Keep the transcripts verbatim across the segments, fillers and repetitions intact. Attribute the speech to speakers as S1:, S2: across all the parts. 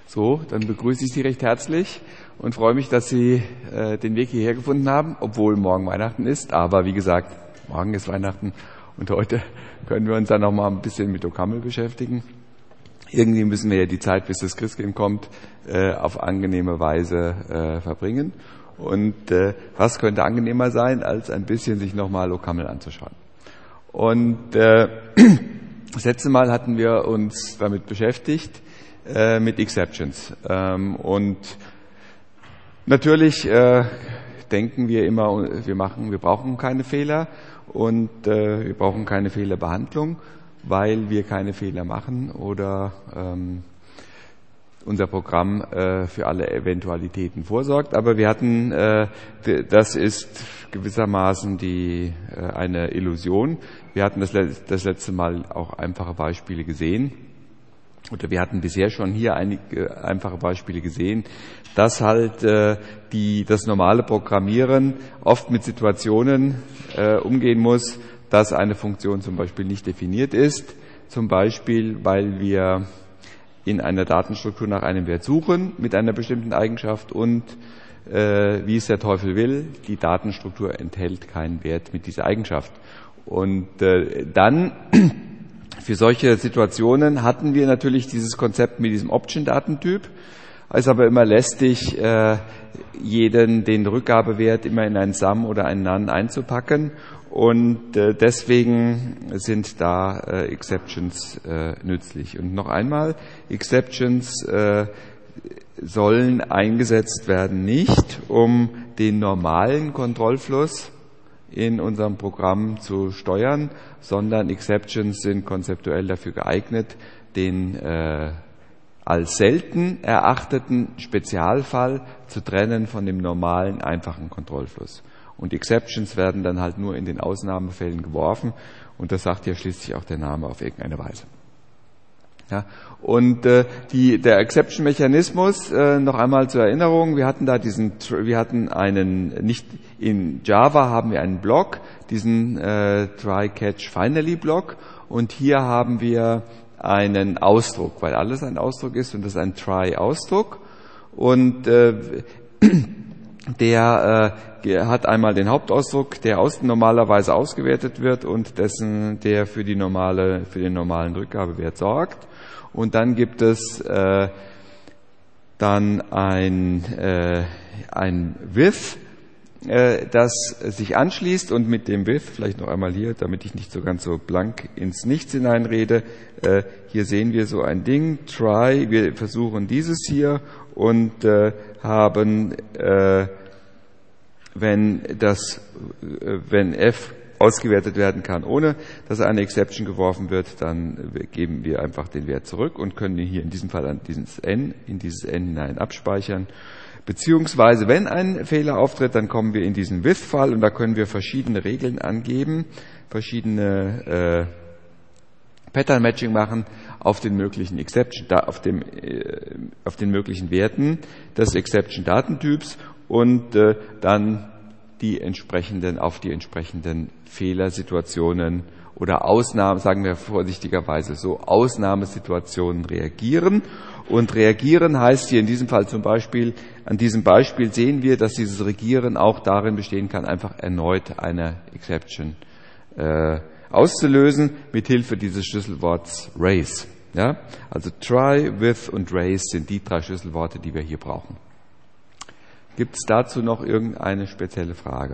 S1: So, dann begrüße ich Sie recht herzlich und freue mich, dass Sie äh, den Weg hierher gefunden haben, obwohl morgen Weihnachten ist. Aber wie gesagt, morgen ist Weihnachten und heute können wir uns dann noch mal ein bisschen mit Okammel beschäftigen. Irgendwie müssen wir ja die Zeit, bis das Christkind kommt, äh, auf angenehme Weise äh, verbringen. Und äh, was könnte angenehmer sein, als ein bisschen sich nochmal Okammel anzuschauen. Und äh, das letzte Mal hatten wir uns damit beschäftigt, äh, mit Exceptions. Ähm, und natürlich äh, denken wir immer, wir machen, wir brauchen keine Fehler und äh, wir brauchen keine Fehlerbehandlung, weil wir keine Fehler machen oder ähm, unser Programm äh, für alle Eventualitäten vorsorgt. Aber wir hatten, äh, das ist gewissermaßen die äh, eine Illusion. Wir hatten das, das letzte Mal auch einfache Beispiele gesehen. Oder wir hatten bisher schon hier einige einfache Beispiele gesehen, dass halt äh, die, das normale Programmieren oft mit Situationen äh, umgehen muss, dass eine Funktion zum Beispiel nicht definiert ist. Zum Beispiel, weil wir in einer Datenstruktur nach einem Wert suchen mit einer bestimmten Eigenschaft und äh, wie es der Teufel will, die Datenstruktur enthält keinen Wert mit dieser Eigenschaft. Und äh, dann für solche Situationen hatten wir natürlich dieses Konzept mit diesem Option-Datentyp. Es ist aber immer lästig, äh, jeden den Rückgabewert immer in einen Sum oder einen None einzupacken. Und äh, deswegen sind da äh, Exceptions äh, nützlich. Und noch einmal, Exceptions äh, sollen eingesetzt werden nicht, um den normalen Kontrollfluss in unserem Programm zu steuern, sondern Exceptions sind konzeptuell dafür geeignet, den äh, als selten erachteten Spezialfall zu trennen von dem normalen, einfachen Kontrollfluss. Und Exceptions werden dann halt nur in den Ausnahmefällen geworfen und das sagt ja schließlich auch der Name auf irgendeine Weise. Ja, und äh, die, der Exception-Mechanismus, äh, noch einmal zur Erinnerung, wir hatten da diesen, wir hatten einen, nicht in Java haben wir einen Block, diesen äh, Try-Catch-Finally-Block und hier haben wir einen Ausdruck, weil alles ein Ausdruck ist und das ist ein Try-Ausdruck und äh, der äh, hat einmal den Hauptausdruck, der aus, normalerweise ausgewertet wird und dessen, der für die normale, für den normalen Rückgabewert sorgt. Und dann gibt es äh, dann ein, äh, ein With, äh, das sich anschließt und mit dem With, vielleicht noch einmal hier, damit ich nicht so ganz so blank ins Nichts hineinrede, äh, hier sehen wir so ein Ding, try, wir versuchen dieses hier und äh, haben, äh, wenn das, äh, wenn f ausgewertet werden kann, ohne dass eine Exception geworfen wird, dann geben wir einfach den Wert zurück und können ihn hier in diesem Fall an dieses n, in dieses n hinein abspeichern. Beziehungsweise, wenn ein Fehler auftritt, dann kommen wir in diesen With-Fall und da können wir verschiedene Regeln angeben, verschiedene äh, Pattern-Matching machen auf den möglichen Exception, da, auf dem, äh, auf den möglichen Werten des Exception-Datentyps und äh, dann die entsprechenden, auf die entsprechenden Fehlersituationen oder Ausnahmen, sagen wir vorsichtigerweise so, Ausnahmesituationen reagieren. Und reagieren heißt hier in diesem Fall zum Beispiel, an diesem Beispiel sehen wir, dass dieses Reagieren auch darin bestehen kann, einfach erneut eine Exception äh, auszulösen, mit Hilfe dieses Schlüsselworts raise. Ja? Also try, with und raise sind die drei Schlüsselworte, die wir hier brauchen. Gibt es dazu noch irgendeine spezielle Frage?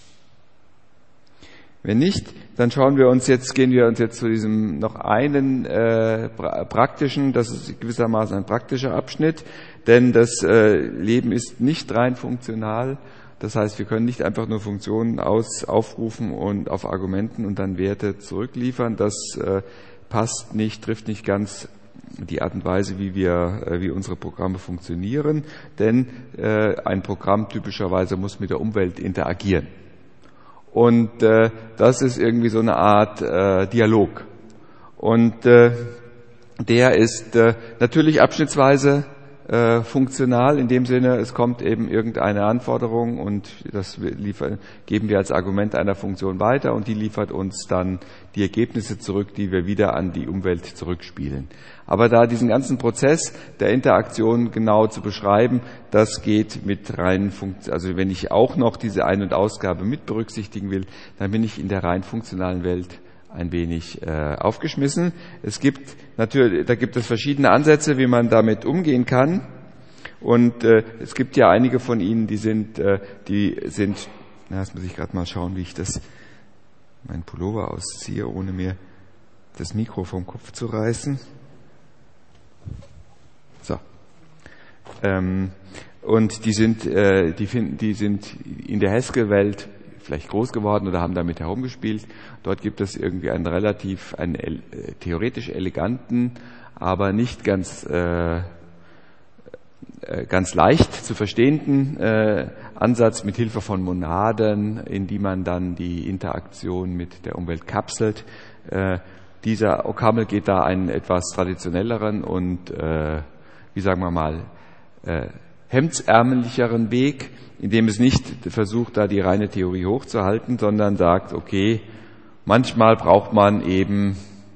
S1: Wenn nicht, dann schauen wir uns jetzt, gehen wir uns jetzt zu diesem noch einen äh, pra- praktischen, das ist gewissermaßen ein praktischer Abschnitt, denn das äh, Leben ist nicht rein funktional. Das heißt, wir können nicht einfach nur Funktionen aus, aufrufen und auf Argumenten und dann Werte zurückliefern. Das äh, passt nicht, trifft nicht ganz die Art und Weise, wie wir, wie unsere Programme funktionieren, denn äh, ein Programm typischerweise muss mit der Umwelt interagieren. Und äh, das ist irgendwie so eine Art äh, Dialog. Und äh, der ist äh, natürlich abschnittsweise äh, funktional in dem Sinne, es kommt eben irgendeine Anforderung und das liefern, geben wir als Argument einer Funktion weiter und die liefert uns dann die Ergebnisse zurück, die wir wieder an die Umwelt zurückspielen. Aber da diesen ganzen Prozess der Interaktion genau zu beschreiben, das geht mit reinen Funktionen. Also wenn ich auch noch diese Ein- und Ausgabe mit berücksichtigen will, dann bin ich in der rein funktionalen Welt ein wenig äh, aufgeschmissen. Es gibt natürlich, da gibt es verschiedene Ansätze, wie man damit umgehen kann. Und äh, es gibt ja einige von Ihnen, die sind, äh, die sind. Na, jetzt muss ich gerade mal schauen, wie ich das meinen Pullover ausziehe, ohne mir das Mikro vom Kopf zu reißen. So. Ähm, und die sind, äh, die finden, die sind in der Haskell-Welt vielleicht groß geworden oder haben damit herumgespielt. Dort gibt es irgendwie einen relativ, einen äh, theoretisch eleganten, aber nicht ganz äh, äh, ganz leicht zu verstehenden äh, Ansatz mit Hilfe von Monaden, in die man dann die Interaktion mit der Umwelt kapselt. Äh, dieser OCaml geht da einen etwas traditionelleren und äh, wie sagen wir mal äh, hemdsärmelicheren Weg, indem es nicht versucht, da die reine Theorie hochzuhalten, sondern sagt, okay, manchmal braucht man eben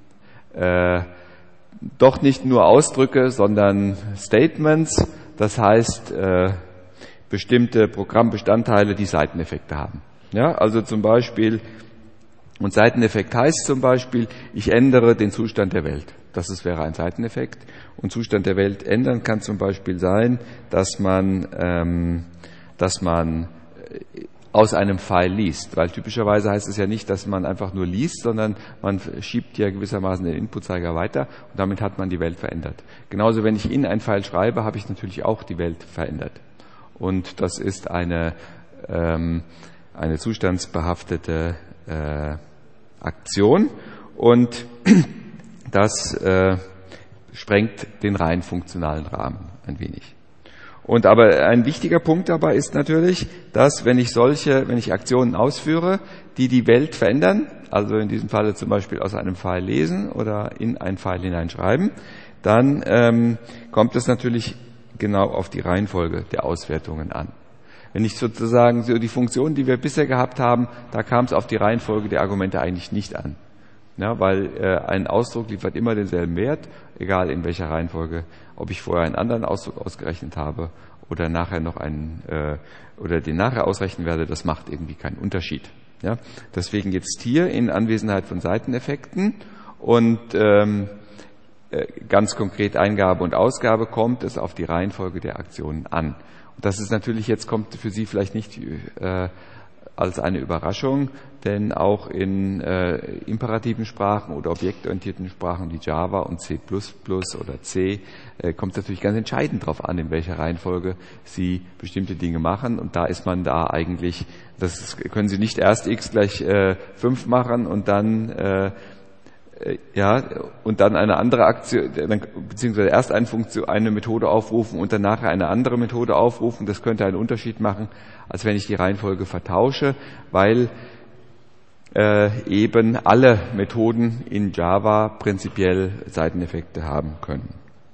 S1: äh, doch nicht nur Ausdrücke, sondern Statements, das heißt äh, bestimmte Programmbestandteile, die Seiteneffekte haben. Ja, also zum Beispiel, und Seiteneffekt heißt zum Beispiel, ich ändere den Zustand der Welt. Das ist, wäre ein Seiteneffekt. Und Zustand der Welt ändern kann zum Beispiel sein, dass man, ähm, dass man aus einem Pfeil liest. Weil typischerweise heißt es ja nicht, dass man einfach nur liest, sondern man schiebt ja gewissermaßen den Inputzeiger weiter und damit hat man die Welt verändert. Genauso, wenn ich in ein Pfeil schreibe, habe ich natürlich auch die Welt verändert. Und das ist eine, ähm, eine zustandsbehaftete äh, Aktion und das äh, sprengt den rein funktionalen Rahmen ein wenig. Und aber ein wichtiger Punkt dabei ist natürlich, dass wenn ich solche, wenn ich Aktionen ausführe, die die Welt verändern, also in diesem Falle zum Beispiel aus einem Pfeil lesen oder in ein Pfeil hineinschreiben, dann ähm, kommt es natürlich genau auf die Reihenfolge der Auswertungen an. Wenn ich sozusagen so die Funktionen, die wir bisher gehabt haben, da kam es auf die Reihenfolge der Argumente eigentlich nicht an. Ja, weil äh, ein Ausdruck liefert immer denselben Wert, egal in welcher Reihenfolge, ob ich vorher einen anderen Ausdruck ausgerechnet habe oder nachher noch einen äh, oder den nachher ausrechnen werde, das macht irgendwie keinen Unterschied. Ja, deswegen jetzt hier in Anwesenheit von Seiteneffekten und ähm, äh, ganz konkret Eingabe und Ausgabe kommt es auf die Reihenfolge der Aktionen an. Und das ist natürlich jetzt kommt für Sie vielleicht nicht äh, als eine Überraschung, denn auch in äh, imperativen Sprachen oder objektorientierten Sprachen wie Java und C plus plus oder C äh, kommt es natürlich ganz entscheidend darauf an, in welcher Reihenfolge Sie bestimmte Dinge machen. Und da ist man da eigentlich, das können Sie nicht erst x gleich äh, fünf machen und dann äh, ja, und dann eine andere Aktion, beziehungsweise erst eine Funktion, eine Methode aufrufen und dann nachher eine andere Methode aufrufen. Das könnte einen Unterschied machen, als wenn ich die Reihenfolge vertausche, weil äh, eben alle Methoden in Java prinzipiell Seiteneffekte haben können.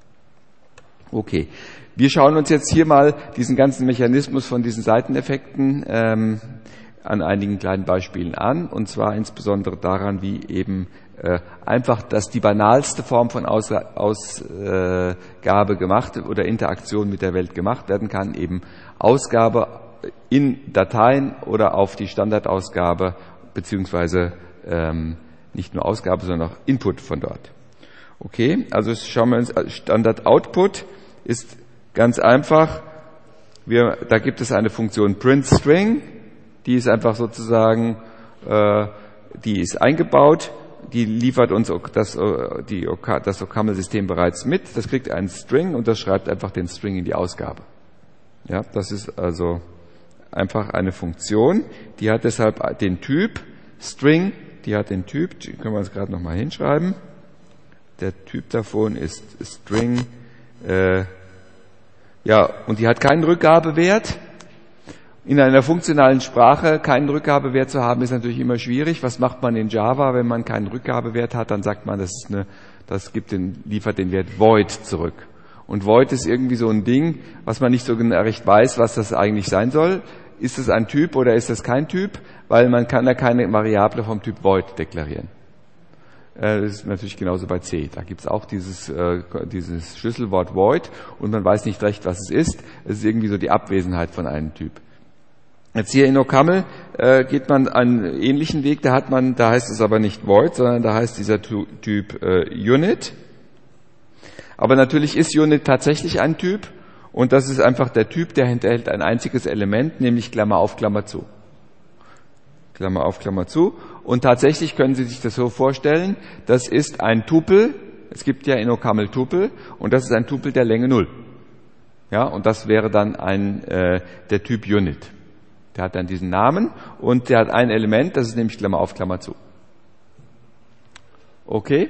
S1: Okay, wir schauen uns jetzt hier mal diesen ganzen Mechanismus von diesen Seiteneffekten ähm, an einigen kleinen Beispielen an, und zwar insbesondere daran, wie eben äh, einfach, dass die banalste Form von Aus, Ausgabe gemacht oder Interaktion mit der Welt gemacht werden kann, eben Ausgabe in Dateien oder auf die Standardausgabe, beziehungsweise ähm, nicht nur Ausgabe, sondern auch Input von dort. Okay, also schauen wir uns, Standard-Output ist ganz einfach, wir, da gibt es eine Funktion printString, die ist einfach sozusagen, äh, die ist eingebaut, die liefert uns das, die, das OCaml-System bereits mit, das kriegt einen String und das schreibt einfach den String in die Ausgabe. Ja, das ist also einfach eine Funktion, die hat deshalb den Typ String, die hat den Typ, die können wir uns gerade nochmal hinschreiben, der Typ davon ist String, äh, ja, und die hat keinen Rückgabewert. In einer funktionalen Sprache keinen Rückgabewert zu haben, ist natürlich immer schwierig. Was macht man in Java, wenn man keinen Rückgabewert hat? Dann sagt man, das ist eine, das gibt den, liefert den Wert void zurück. Und Void ist irgendwie so ein Ding, was man nicht so genau recht weiß, was das eigentlich sein soll. Ist es ein Typ oder ist es kein Typ? Weil man kann ja keine Variable vom Typ Void deklarieren. Das ist natürlich genauso bei C. Da gibt es auch dieses, äh, dieses Schlüsselwort Void und man weiß nicht recht, was es ist. Es ist irgendwie so die Abwesenheit von einem Typ. Jetzt hier in OCaml äh, geht man einen ähnlichen Weg. Da hat man, da heißt es aber nicht Void, sondern da heißt dieser Typ äh, Unit. Aber natürlich ist Unit tatsächlich ein Typ und das ist einfach der Typ, der enthält ein einziges Element, nämlich Klammer auf, Klammer zu. Klammer auf, Klammer zu. Und tatsächlich können Sie sich das so vorstellen, das ist ein Tupel, es gibt ja in OCaml Tupel, und das ist ein Tupel der Länge null. Ja, und das wäre dann ein, äh, der Typ Unit. Der hat dann diesen Namen und der hat ein Element, das ist nämlich Klammer auf, Klammer zu. Okay?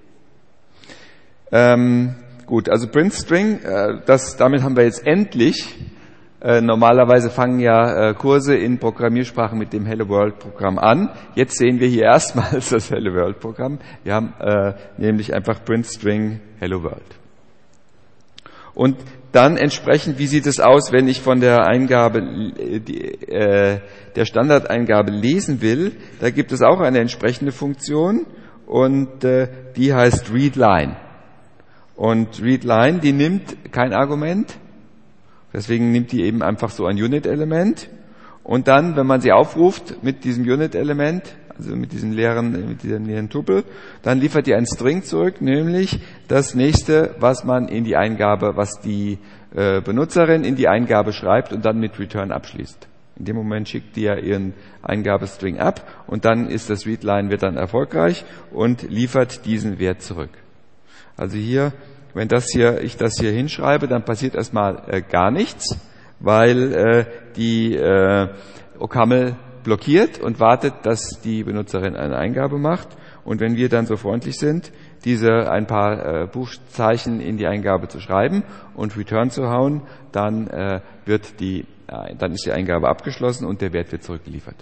S1: Ähm, gut, also Print String, äh, das, damit haben wir jetzt endlich. Äh, normalerweise fangen ja äh, Kurse in Programmiersprachen mit dem Hello World Programm an. Jetzt sehen wir hier erstmals das Hello World Programm. Wir haben äh, nämlich einfach Print String Hello World. Und dann entsprechend, wie sieht es aus, wenn ich von der Eingabe, die, äh, der Standardeingabe lesen will? Da gibt es auch eine entsprechende Funktion und äh, die heißt readLine. Und readLine, die nimmt kein Argument. Deswegen nimmt die eben einfach so ein Unit-Element und dann, wenn man sie aufruft mit diesem Unit-Element, also mit diesem leeren, mit diesem leeren Tupel, dann liefert die ein String zurück, nämlich das nächste, was man in die Eingabe, was die äh, Benutzerin in die Eingabe schreibt und dann mit Return abschließt. In dem Moment schickt die ja ihren Eingabestring ab und dann ist das readLine wird dann erfolgreich und liefert diesen Wert zurück. Also hier, wenn das hier, ich das hier hinschreibe, dann passiert erstmal äh, gar nichts, weil äh, die äh, OCaml blockiert und wartet, dass die Benutzerin eine Eingabe macht. Und wenn wir dann so freundlich sind, diese ein paar äh, Buchzeichen in die Eingabe zu schreiben und Return zu hauen, dann äh, wird die, äh, dann ist die Eingabe abgeschlossen und der Wert wird zurückgeliefert.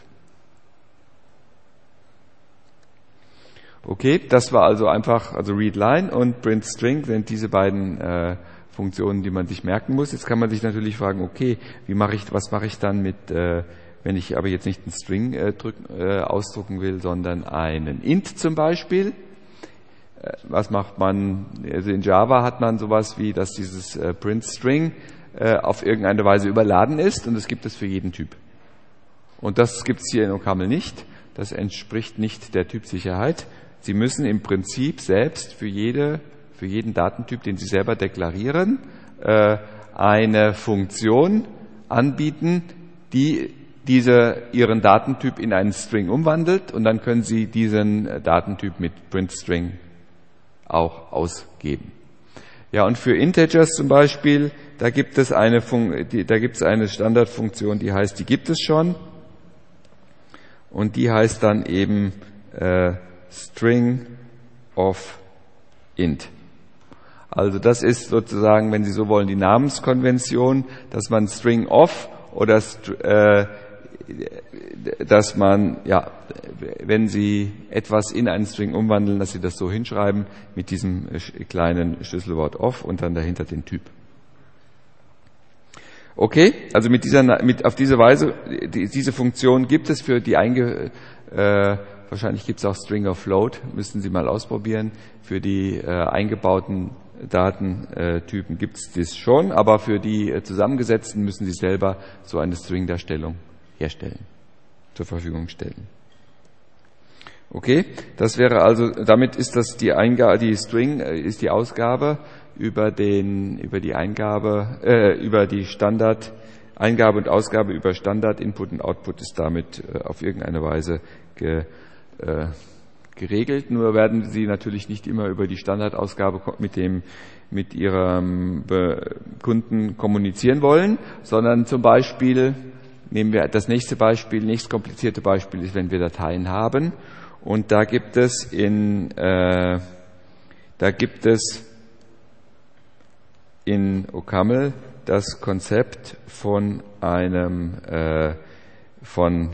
S1: Okay, das war also einfach, also readLine und printString sind diese beiden äh, Funktionen, die man sich merken muss. Jetzt kann man sich natürlich fragen, okay, wie mache ich, was mache ich dann mit, äh, wenn ich aber jetzt nicht einen String äh, drücken, äh, ausdrucken will, sondern einen Int zum Beispiel. Äh, was macht man? Also in Java hat man sowas wie, dass dieses äh, printString äh, auf irgendeine Weise überladen ist und das gibt es für jeden Typ. Und das gibt es hier in OCaml nicht. Das entspricht nicht der Typsicherheit. Sie müssen im Prinzip selbst für jede, für jeden Datentyp, den Sie selber deklarieren, äh, eine Funktion anbieten, die diese, Ihren Datentyp in einen String umwandelt und dann können Sie diesen Datentyp mit printString auch ausgeben. Ja, und für Integers zum Beispiel, da gibt es eine, Fun- die, da gibt es eine Standardfunktion, die heißt, die gibt es schon und die heißt dann eben äh, String of int. Also das ist sozusagen, wenn Sie so wollen, die Namenskonvention, dass man String of oder äh, dass man, ja, wenn Sie etwas in einen String umwandeln, dass Sie das so hinschreiben mit diesem kleinen Schlüsselwort of und dann dahinter den Typ. Okay, also mit dieser, mit auf diese Weise, die, diese Funktion gibt es für die einge äh, wahrscheinlich gibt es auch String of Float, müssen Sie mal ausprobieren. Für die äh, eingebauten Datentypen gibt es das schon, aber für die äh, zusammengesetzten müssen Sie selber so eine String-Darstellung herstellen, zur Verfügung stellen. Okay, das wäre also, damit ist das die Eingabe, die String äh, ist die Ausgabe über den, über die Eingabe, äh, über die Standard, Eingabe und Ausgabe über Standard, Input und Output ist damit äh, auf irgendeine Weise ge, äh, geregelt. Nur werden Sie natürlich nicht immer über die Standardausgabe mit dem, mit Ihrem Be- Kunden kommunizieren wollen, sondern zum Beispiel, nehmen wir das nächste Beispiel, nächst komplizierte Beispiel ist, wenn wir Dateien haben und da gibt es in, äh, da gibt es in OCaml das Konzept von einem, äh, von,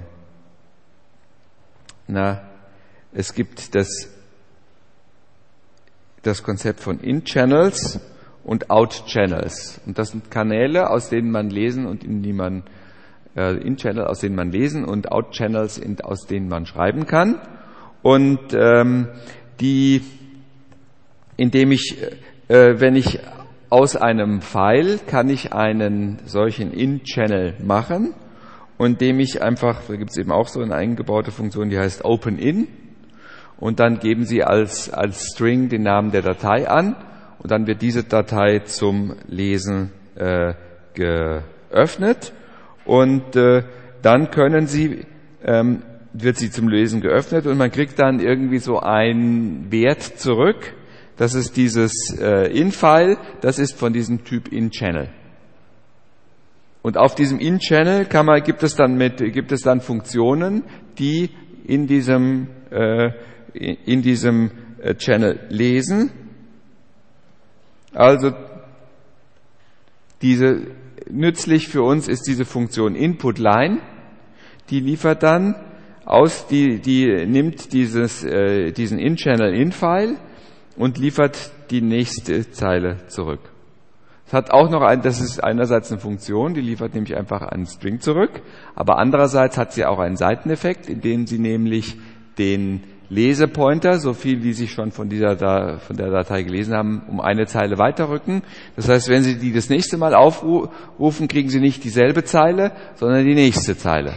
S1: na, es gibt das, das Konzept von Int-Channels und Out-Channels. Und das sind Kanäle, aus denen man lesen und in die man äh, In-Channel, aus denen man lesen und Out-Channels, aus denen man schreiben kann. Und ähm, die, indem ich, äh, wenn ich aus einem File kann ich einen solchen In-Channel machen, und indem ich einfach, da gibt es eben auch so eine eingebaute Funktion, die heißt OpenIn, und dann geben Sie als, als String den Namen der Datei an, und dann wird diese Datei zum Lesen äh, geöffnet, und äh, dann können Sie, ähm, wird sie zum Lesen geöffnet, und man kriegt dann irgendwie so einen Wert zurück. Das ist dieses äh, In-File, das ist von diesem Typ In-Channel. Und auf diesem In-Channel kann man, gibt es dann mit, gibt es dann Funktionen, die in diesem, äh, in diesem äh, Channel lesen. Also, diese, nützlich für uns ist diese Funktion Input-Line. Die liefert dann aus, die, die nimmt dieses, äh, diesen In-Channel-In-File und liefert die nächste Zeile zurück. Es hat auch noch ein, das ist einerseits eine Funktion, die liefert nämlich einfach einen String zurück, aber andererseits hat sie auch einen Seiteneffekt, in dem sie nämlich den Lesepointer, so viel wie Sie schon von dieser da, von der Datei gelesen haben, um eine Zeile weiterrücken. Das heißt, wenn Sie die das nächste Mal aufrufen, kriegen Sie nicht dieselbe Zeile, sondern die nächste Zeile.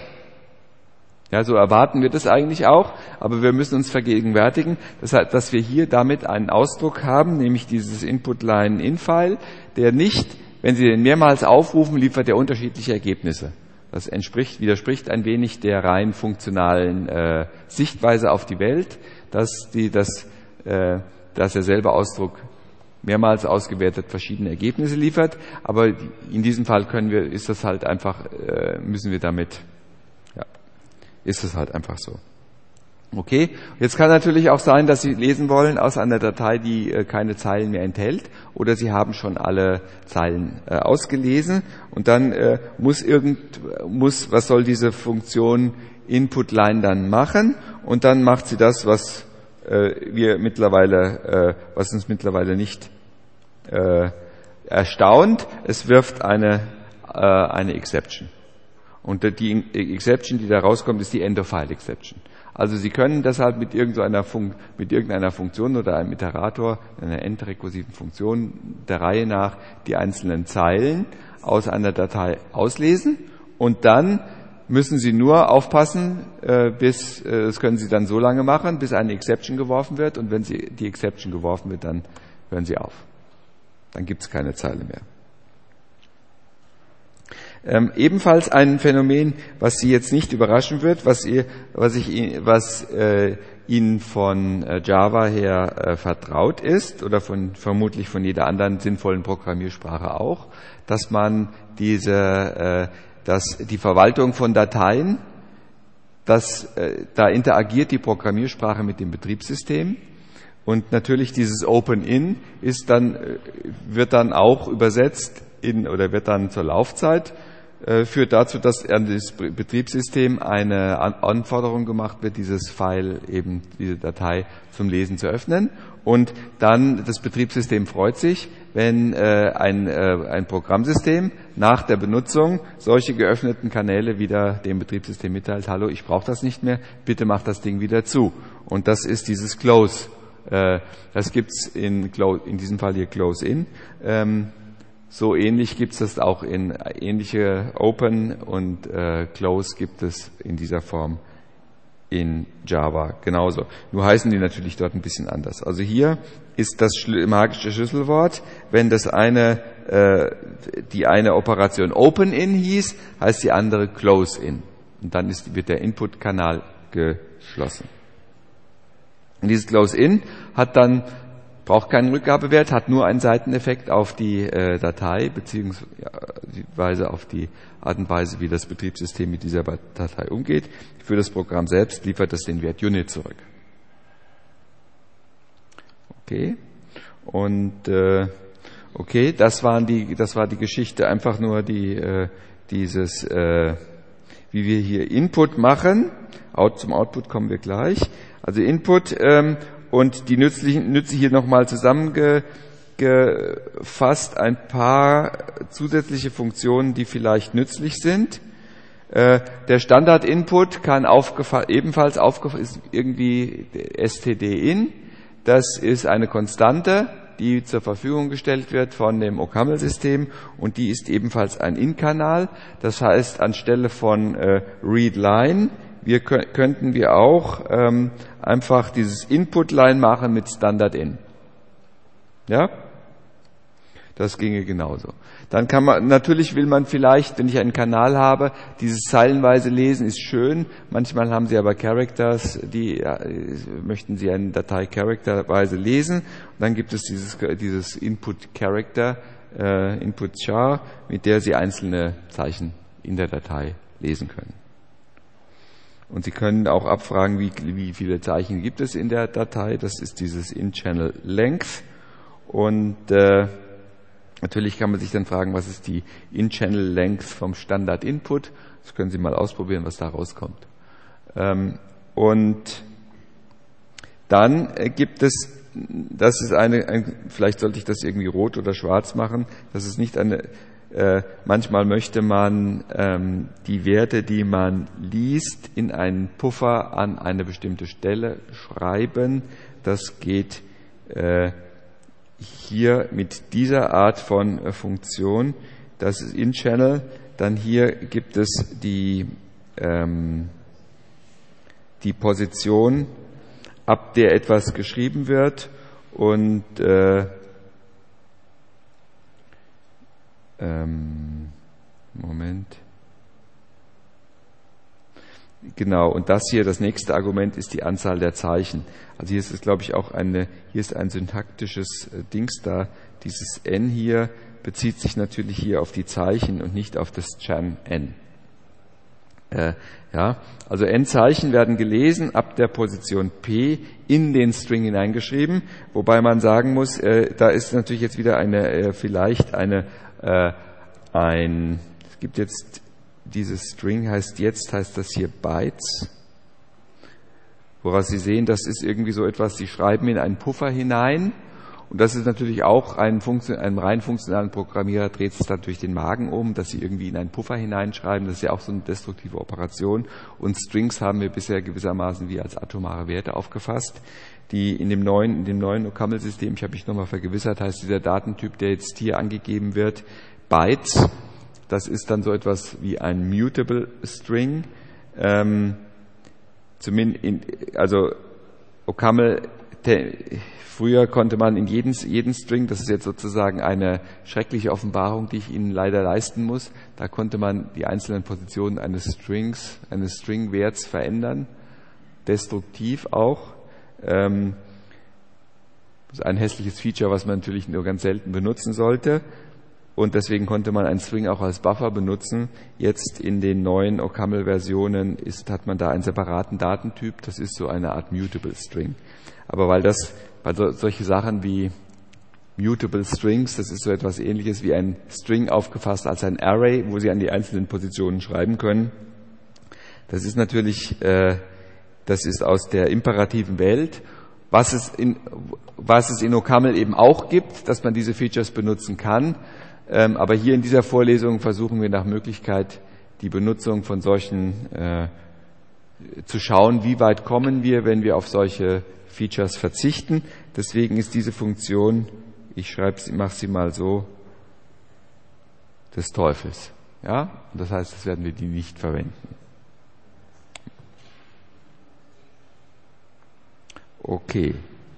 S1: Ja, so erwarten wir das eigentlich auch, aber wir müssen uns vergegenwärtigen, dass, dass wir hier damit einen Ausdruck haben, nämlich dieses Input-Line-In-File, der nicht, wenn Sie den mehrmals aufrufen, liefert er unterschiedliche Ergebnisse. Das entspricht, widerspricht ein wenig der rein funktionalen äh, Sichtweise auf die Welt, dass, die, dass, äh, dass derselbe Ausdruck mehrmals ausgewertet verschiedene Ergebnisse liefert, aber in diesem Fall können wir, ist das halt einfach, äh, müssen wir damit, ja, ist es halt einfach so. Okay, jetzt kann natürlich auch sein, dass Sie lesen wollen aus einer Datei, die äh, keine Zeilen mehr enthält, oder Sie haben schon alle Zeilen äh, ausgelesen, und dann äh, muss irgend, muss, was soll diese Funktion Input-Line dann machen, und dann macht sie das, was äh, wir mittlerweile, äh, was uns mittlerweile nicht äh, erstaunt. Es wirft eine, äh, eine Exception. Und die Exception, die da rauskommt, ist die End-of-File-Exception. Also Sie können deshalb mit irgendeiner, Fun- mit irgendeiner Funktion oder einem Iterator, einer end-rekursiven Funktion der Reihe nach die einzelnen Zeilen aus einer Datei auslesen, und dann müssen Sie nur aufpassen, äh, bis, äh, das können Sie dann so lange machen, bis eine Exception geworfen wird, und wenn Sie, die Exception geworfen wird, dann hören Sie auf. Dann gibt es keine Zeile mehr. Ähm, ebenfalls ein Phänomen, was Sie jetzt nicht überraschen wird, was, ihr, was, ich, was äh, Ihnen von äh, Java her äh, vertraut ist, oder von, vermutlich von jeder anderen sinnvollen Programmiersprache auch, dass man diese, äh, dass die Verwaltung von Dateien, dass, äh, da interagiert die Programmiersprache mit dem Betriebssystem. Und natürlich dieses OpenIn ist dann, äh, wird dann auch übersetzt in, oder wird dann zur Laufzeit, äh, führt dazu, dass an das Betriebssystem eine An- Anforderung gemacht wird, dieses File, eben diese Datei zum Lesen zu öffnen. Und dann das Betriebssystem freut sich, wenn äh, ein, äh, ein Programmsystem nach der Benutzung solche geöffneten Kanäle wieder dem Betriebssystem mitteilt: Hallo, ich brauche das nicht mehr, bitte mach das Ding wieder zu. Und das ist dieses Close. Äh, das gibt's in, in diesem Fall hier Close-In. Ähm, So ähnlich gibt es das auch in ähnliche Open und äh, Close gibt es in dieser Form in Java genauso. Nur heißen die natürlich dort ein bisschen anders. Also hier ist das magische Schlüsselwort, wenn das eine, äh, die eine Operation Open-In hieß, heißt die andere Close-In. Und dann ist, wird der Input-Kanal geschlossen. Und dieses Close-In hat dann braucht keinen Rückgabewert, hat nur einen Seiteneffekt auf die äh, Datei, beziehungsweise auf die Art und Weise, wie das Betriebssystem mit dieser Datei umgeht. Für das Programm selbst liefert es den Wert Unit zurück. Okay. Und äh, okay, das waren die, das war die Geschichte, einfach nur die äh, dieses, äh, wie wir hier Input machen. Out, zum Output kommen wir gleich. Also Input ähm, und die nützlichen, nützlich hier nochmal zusammenge, gefasst ein paar zusätzliche Funktionen, die vielleicht nützlich sind. Äh, der Standard-Input kann aufgefa- ebenfalls aufgefasst, ist irgendwie std-in. Das ist eine Konstante, die zur Verfügung gestellt wird von dem O C A M L-System, und die ist ebenfalls ein In-Kanal. Das heißt, anstelle von äh, readLine wir kö- könnten wir auch ähm, einfach dieses Input-Line machen mit Standard-in. Ja? Das ginge genauso. Dann kann man, natürlich will man vielleicht, wenn ich einen Kanal habe, dieses zeilenweise lesen ist schön. Manchmal haben Sie aber Characters, die ja, möchten Sie eine Datei characterweise lesen. Und dann gibt es dieses, dieses Input Character, äh, Input Char, mit der Sie einzelne Zeichen in der Datei lesen können. Und Sie können auch abfragen, wie, wie viele Zeichen gibt es in der Datei. Das ist dieses In-Channel Length. Und äh, natürlich kann man sich dann fragen, was ist die In-Channel Length vom Standard-Input. Das können Sie mal ausprobieren, was da rauskommt. Ähm, und dann äh, gibt es, das ist eine, ein, vielleicht sollte ich das irgendwie rot oder schwarz machen, das ist nicht eine, äh, manchmal möchte man ähm, die Werte, die man liest, in einen Puffer an eine bestimmte Stelle schreiben. Das geht äh, hier mit dieser Art von äh, Funktion. Das ist In-Channel. Dann hier gibt es die, ähm, die Position, ab der etwas geschrieben wird, und äh, ähm, Moment. Genau, und das hier, das nächste Argument, ist die Anzahl der Zeichen. Also hier ist es, glaube ich, auch eine, hier ist ein syntaktisches äh, Dings da. Dieses n hier bezieht sich natürlich hier auf die Zeichen und nicht auf das Chan n. Äh, ja, also n Zeichen werden gelesen ab der Position p in den String hineingeschrieben, wobei man sagen muss, äh, da ist natürlich jetzt wieder eine, äh, vielleicht eine, äh, ein, es gibt jetzt dieses String heißt jetzt, heißt das hier Bytes, woraus Sie sehen, das ist irgendwie so etwas, Sie schreiben in einen Puffer hinein, und das ist natürlich auch ein Funktion, einem rein funktionalen Programmierer dreht es natürlich den Magen um, dass Sie irgendwie in einen Puffer hineinschreiben, das ist ja auch so eine destruktive Operation, und Strings haben wir bisher gewissermaßen wie als atomare Werte aufgefasst, die in dem neuen, in dem neuen O C A M L-System, ich habe mich nochmal vergewissert, heißt dieser Datentyp, der jetzt hier angegeben wird, Bytes. Das ist dann so etwas wie ein Mutable String. Ähm, zumindest in, also O C A M L, te, früher konnte man in jeden, jeden String, das ist jetzt sozusagen eine schreckliche Offenbarung, die ich Ihnen leider leisten muss, da konnte man die einzelnen Positionen eines Strings, eines Stringwerts verändern, destruktiv auch. Ähm, das ist ein hässliches Feature, was man natürlich nur ganz selten benutzen sollte. Und deswegen konnte man einen String auch als Buffer benutzen. Jetzt in den neuen O C A M L-Versionen ist, hat man da einen separaten Datentyp. Das ist so eine Art Mutable String. Aber weil das, weil so, solche Sachen wie Mutable Strings, das ist so etwas Ähnliches wie ein String aufgefasst als ein Array, wo Sie an die einzelnen Positionen schreiben können. Das ist natürlich, äh, das ist aus der imperativen Welt. Was es in, was es in O C A M L eben auch gibt, dass man diese Features benutzen kann. Ähm, aber hier in dieser Vorlesung versuchen wir nach Möglichkeit die Benutzung von solchen äh, zu schauen, wie weit kommen wir, wenn wir auf solche Features verzichten. Deswegen ist diese Funktion, ich schreibe sie, mache sie mal so, des Teufels. Ja? Und das heißt, das werden wir die nicht verwenden. Okay.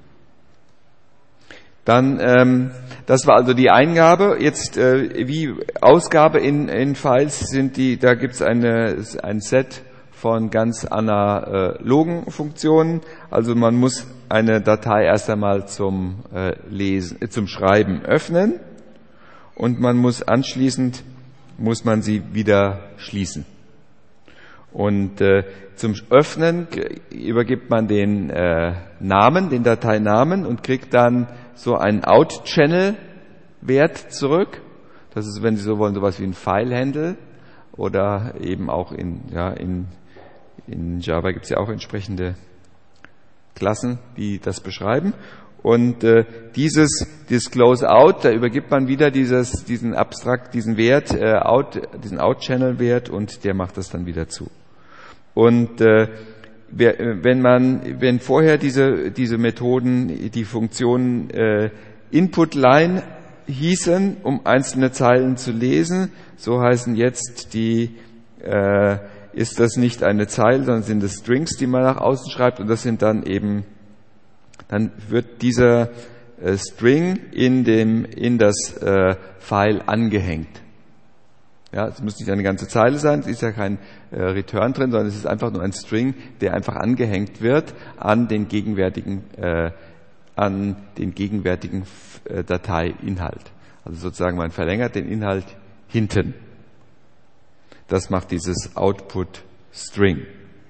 S1: Dann, ähm, das war also die Eingabe. Jetzt, äh, wie Ausgabe in, in Files sind die, da gibt's eine, ein Set von ganz analogen Funktionen. Also man muss eine Datei erst einmal zum äh, Lesen, äh, zum Schreiben öffnen, und man muss anschließend, muss man sie wieder schließen. Und äh, zum Öffnen übergibt man den äh, Namen, den Dateinamen, und kriegt dann so einen Out-Channel-Wert zurück. Das ist, wenn Sie so wollen, sowas wie ein File-Handle, oder eben auch in, ja, in, in Java gibt es ja auch entsprechende Klassen, die das beschreiben. Und äh, dieses Disclose Out, da übergibt man wieder dieses, diesen Abstrakt, diesen Wert, äh, Out, diesen Out-Channel-Wert und der macht das dann wieder zu. Und äh, wenn man, wenn vorher diese diese Methoden, die Funktionen äh, Input-Line hießen, um einzelne Zeilen zu lesen, so heißen jetzt die äh, ist das nicht eine Zeile, sondern sind es Strings, die man nach außen schreibt und das sind dann eben dann wird dieser äh, String in dem in das äh, File angehängt. Ja, es muss nicht eine ganze Zeile sein, es ist ja kein äh, Return drin, sondern es ist einfach nur ein String, der einfach angehängt wird an den gegenwärtigen äh, an den gegenwärtigen äh, Dateiinhalt. Also sozusagen man verlängert den Inhalt hinten. Das macht dieses Output String.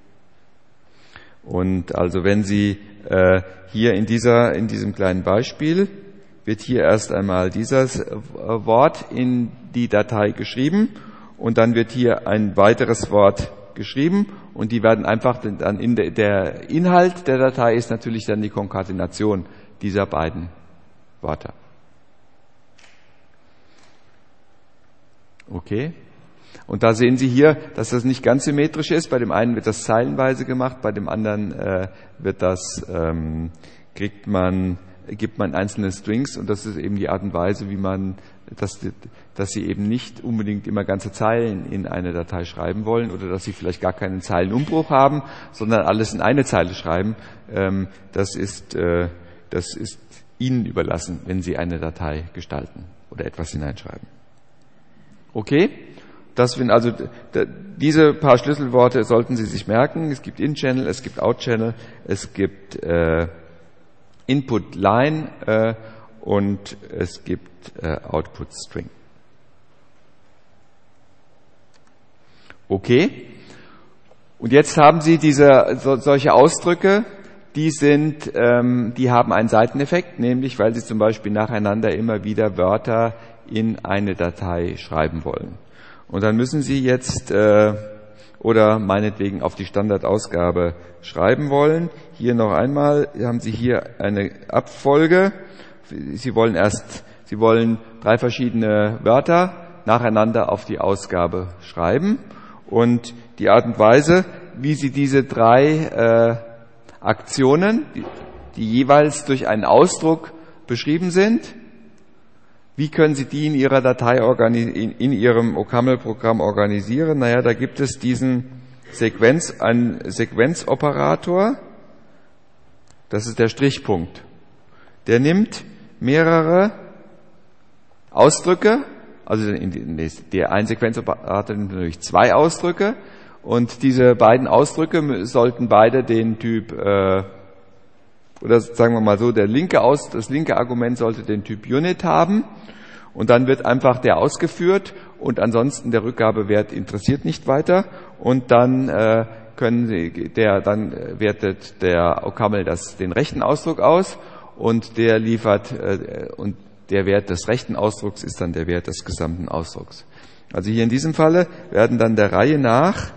S1: Und also wenn Sie äh, hier in dieser in diesem kleinen Beispiel wird hier erst einmal dieses Wort in die Datei geschrieben und dann wird hier ein weiteres Wort geschrieben und die werden einfach dann in der, der Inhalt der Datei ist natürlich dann die Konkatenation dieser beiden Wörter. Okay. Und da sehen Sie hier, dass das nicht ganz symmetrisch ist. Bei dem einen wird das zeilenweise gemacht, bei dem anderen äh, wird das, ähm, kriegt man, gibt man einzelne Strings und das ist eben die Art und Weise, wie man, dass, dass Sie eben nicht unbedingt immer ganze Zeilen in eine Datei schreiben wollen oder dass Sie vielleicht gar keinen Zeilenumbruch haben, sondern alles in eine Zeile schreiben. Ähm, das ist, äh, das ist Ihnen überlassen, wenn Sie eine Datei gestalten oder etwas hineinschreiben. Okay? Das sind also diese paar Schlüsselworte sollten Sie sich merken. Es gibt In-Channel, es gibt Out-Channel, es gibt äh, Input-Line äh, und es gibt äh, Output-String. Okay. Und jetzt haben Sie diese so, solche Ausdrücke, die sind, ähm, die haben einen Seiteneffekt, nämlich weil Sie zum Beispiel nacheinander immer wieder Wörter in eine Datei schreiben wollen. Und dann müssen Sie jetzt äh, oder meinetwegen auf die Standardausgabe schreiben wollen. Hier noch einmal haben Sie hier eine Abfolge. Sie wollen erst, Sie wollen drei verschiedene Wörter nacheinander auf die Ausgabe schreiben. Und die Art und Weise, wie Sie diese drei äh, Aktionen, die, die jeweils durch einen Ausdruck beschrieben sind, wie können Sie die in Ihrer Datei organi- in, in Ihrem O C A M L-Programm organisieren? Naja, da gibt es diesen Sequenz, einen Sequenzoperator. Das ist der Strichpunkt. Der nimmt mehrere Ausdrücke, also der ein Sequenzoperator nimmt natürlich zwei Ausdrücke und diese beiden Ausdrücke sollten beide den Typ äh, oder sagen wir mal so, der linke Aus, das linke Argument sollte den Typ Unit haben und dann wird einfach der ausgeführt und ansonsten der Rückgabewert interessiert nicht weiter und dann äh, können Sie, der dann wertet der O C A M L das den rechten Ausdruck aus und der liefert äh, und der Wert des rechten Ausdrucks ist dann der Wert des gesamten Ausdrucks. Also hier in diesem Falle werden dann der Reihe nach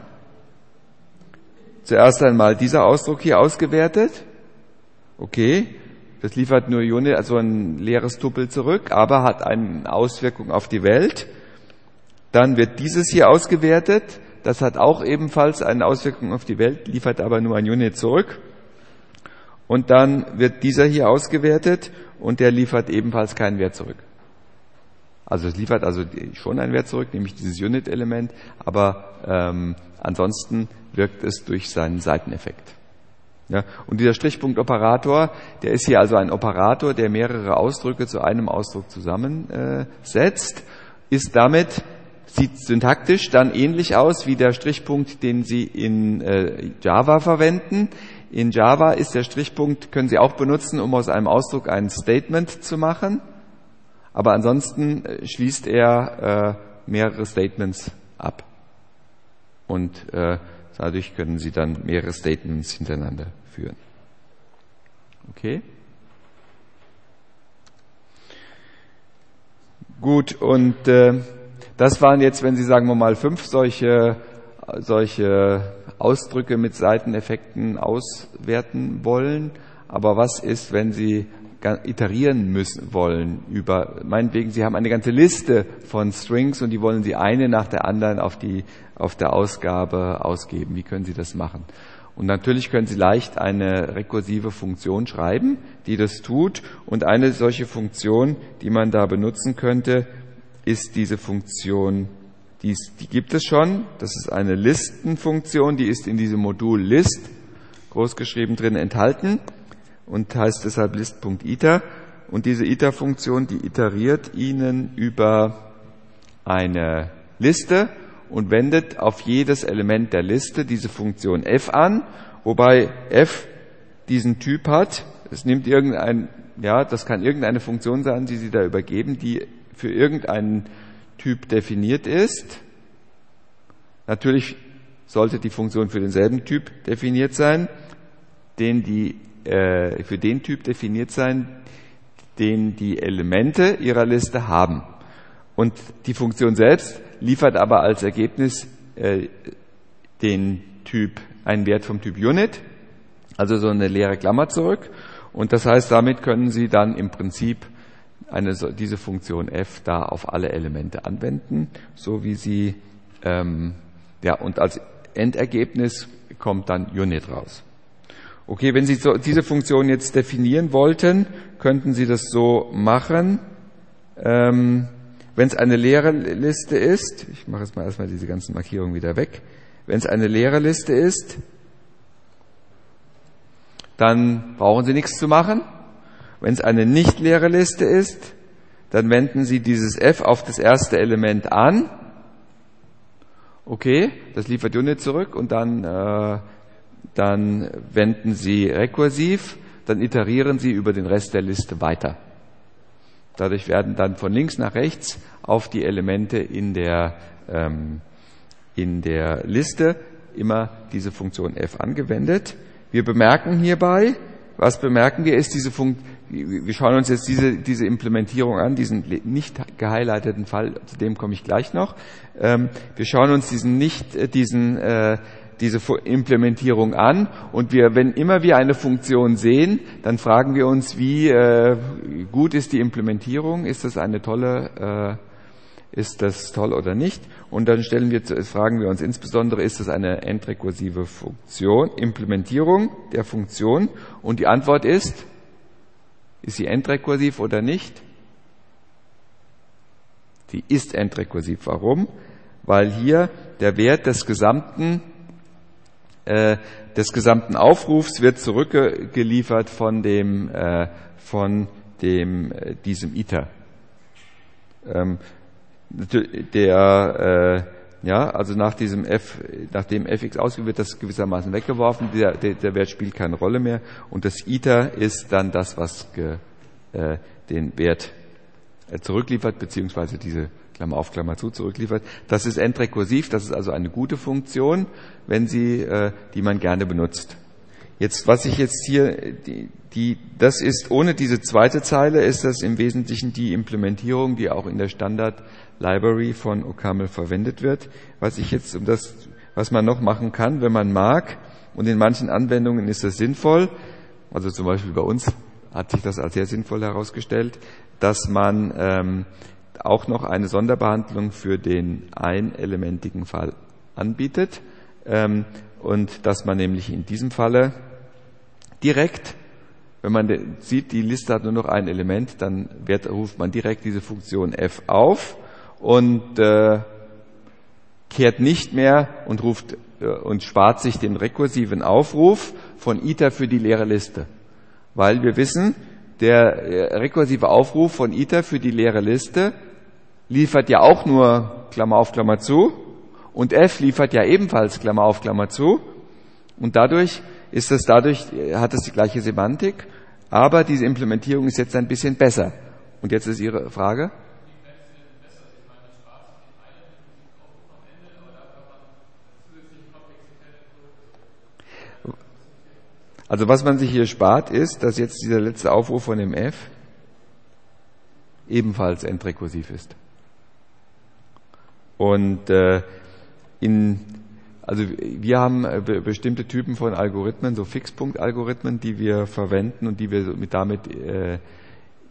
S1: zuerst einmal dieser Ausdruck hier ausgewertet. Okay, das liefert nur Unit, also ein leeres Tupel zurück, aber hat eine Auswirkung auf die Welt. Dann wird dieses hier ausgewertet, das hat auch ebenfalls eine Auswirkung auf die Welt, liefert aber nur ein Unit zurück. Und dann wird dieser hier ausgewertet und der liefert ebenfalls keinen Wert zurück. Also es liefert also schon einen Wert zurück, nämlich dieses Unit-Element, aber ähm, ansonsten wirkt es durch seinen Seiteneffekt. Ja, und dieser Strichpunktoperator, der ist hier also ein Operator, der mehrere Ausdrücke zu einem Ausdruck zusammensetzt, äh, ist damit, sieht syntaktisch dann ähnlich aus wie der Strichpunkt, den Sie in äh, Java verwenden. In Java ist der Strichpunkt, können Sie auch benutzen, um aus einem Ausdruck ein Statement zu machen, aber ansonsten äh, schließt er äh, mehrere Statements ab. Und äh, dadurch können Sie dann mehrere Statements hintereinander führen. Okay? Gut, und äh, das waren jetzt, wenn Sie sagen wir mal fünf solche, solche Ausdrücke mit Seiteneffekten auswerten wollen. Aber was ist, wenn Sie iterieren müssen wollen über, meinetwegen, Sie haben eine ganze Liste von Strings und die wollen Sie eine nach der anderen auf die, auf der Ausgabe ausgeben. Wie können Sie das machen? Und natürlich können Sie leicht eine rekursive Funktion schreiben, die das tut. Und eine solche Funktion, die man da benutzen könnte, ist diese Funktion, die, ist, die gibt es schon. Das ist eine Listenfunktion, die ist in diesem Modul List großgeschrieben drin enthalten und heißt deshalb list.iter. Und diese iter-Funktion, die iteriert Ihnen über eine Liste und wendet auf jedes Element der Liste diese Funktion f an, wobei f diesen Typ hat. Es nimmt irgendein, ja, das kann irgendeine Funktion sein, die Sie da übergeben, die für irgendeinen Typ definiert ist. Natürlich sollte die Funktion für denselben Typ definiert sein, den die, äh, für den Typ definiert sein, den die Elemente Ihrer Liste haben. Und die Funktion selbst liefert aber als Ergebnis äh, den Typ, einen Wert vom Typ Unit, also so eine leere Klammer zurück. Und das heißt, damit können Sie dann im Prinzip eine, diese Funktion f da auf alle Elemente anwenden, so wie Sie, ähm, ja, und als Endergebnis kommt dann Unit raus. Okay, wenn Sie so diese Funktion jetzt definieren wollten, könnten Sie das so machen. Ähm, Wenn es eine leere Liste ist, ich mache jetzt mal erstmal diese ganzen Markierungen wieder weg. Wenn es eine leere Liste ist, dann brauchen Sie nichts zu machen. Wenn es eine nicht leere Liste ist, dann wenden Sie dieses f auf das erste Element an. Okay, das liefert Unit zurück und dann, äh, dann wenden Sie rekursiv, dann iterieren Sie über den Rest der Liste weiter. Dadurch werden dann von links nach rechts auf die Elemente in der, ähm, in der Liste immer diese Funktion f angewendet. Wir bemerken hierbei, was bemerken wir, ist diese Funktion, wir schauen uns jetzt diese, diese Implementierung an, diesen nicht gehighlighteten Fall, zu dem komme ich gleich noch. Ähm, wir schauen uns diesen nicht, diesen, äh, diese Implementierung an und wir, wenn immer wir eine Funktion sehen, dann fragen wir uns, wie äh, gut ist die Implementierung, ist das eine tolle, äh, ist das toll oder nicht? Und dann stellen wir, fragen wir uns insbesondere, ist das eine endrekursive Funktion, Implementierung der Funktion? Und die Antwort ist, ist sie endrekursiv oder nicht? Sie ist endrekursiv. Warum? Weil hier der Wert des gesamten des gesamten Aufrufs wird zurückgeliefert von dem, äh, von dem, äh, diesem iter. Ähm, der, äh, ja, also nach diesem f, nachdem fx ausgeführt wird, das gewissermaßen weggeworfen, der, der, der Wert spielt keine Rolle mehr und das iter ist dann das, was ge, äh, den Wert äh, zurückliefert, beziehungsweise diese Klammer auf, Klammer zu, zurückliefert. Das ist endrekursiv, das ist also eine gute Funktion, wenn Sie, äh, die man gerne benutzt. Jetzt, was ich jetzt hier, die, die, das ist, ohne diese zweite Zeile, ist das im Wesentlichen die Implementierung, die auch in der Standard Library von O C A M L verwendet wird. Was ich jetzt, um das, was man noch machen kann, wenn man mag, und in manchen Anwendungen ist das sinnvoll, also zum Beispiel bei uns hat sich das als sehr sinnvoll herausgestellt, dass man, ähm, auch noch eine Sonderbehandlung für den einelementigen Fall anbietet ähm, und dass man nämlich in diesem Falle direkt, wenn man sieht, die Liste hat nur noch ein Element, dann wird, ruft man direkt diese Funktion f auf und äh, kehrt nicht mehr und ruft äh, und spart sich den rekursiven Aufruf von iter für die leere Liste, weil wir wissen, der rekursive Aufruf von iter für die leere Liste liefert ja auch nur Klammer auf, Klammer zu und f liefert ja ebenfalls Klammer auf, Klammer zu und dadurch ist es dadurch, hat es die gleiche Semantik, aber diese Implementierung ist jetzt ein bisschen besser. Und jetzt ist Ihre Frage? Also was man sich hier spart, ist, dass jetzt dieser letzte Aufruf von dem f ebenfalls endrekursiv ist. Und äh, in, also wir haben äh, bestimmte Typen von Algorithmen, so Fixpunkt-Algorithmen, die wir verwenden und die wir mit damit äh,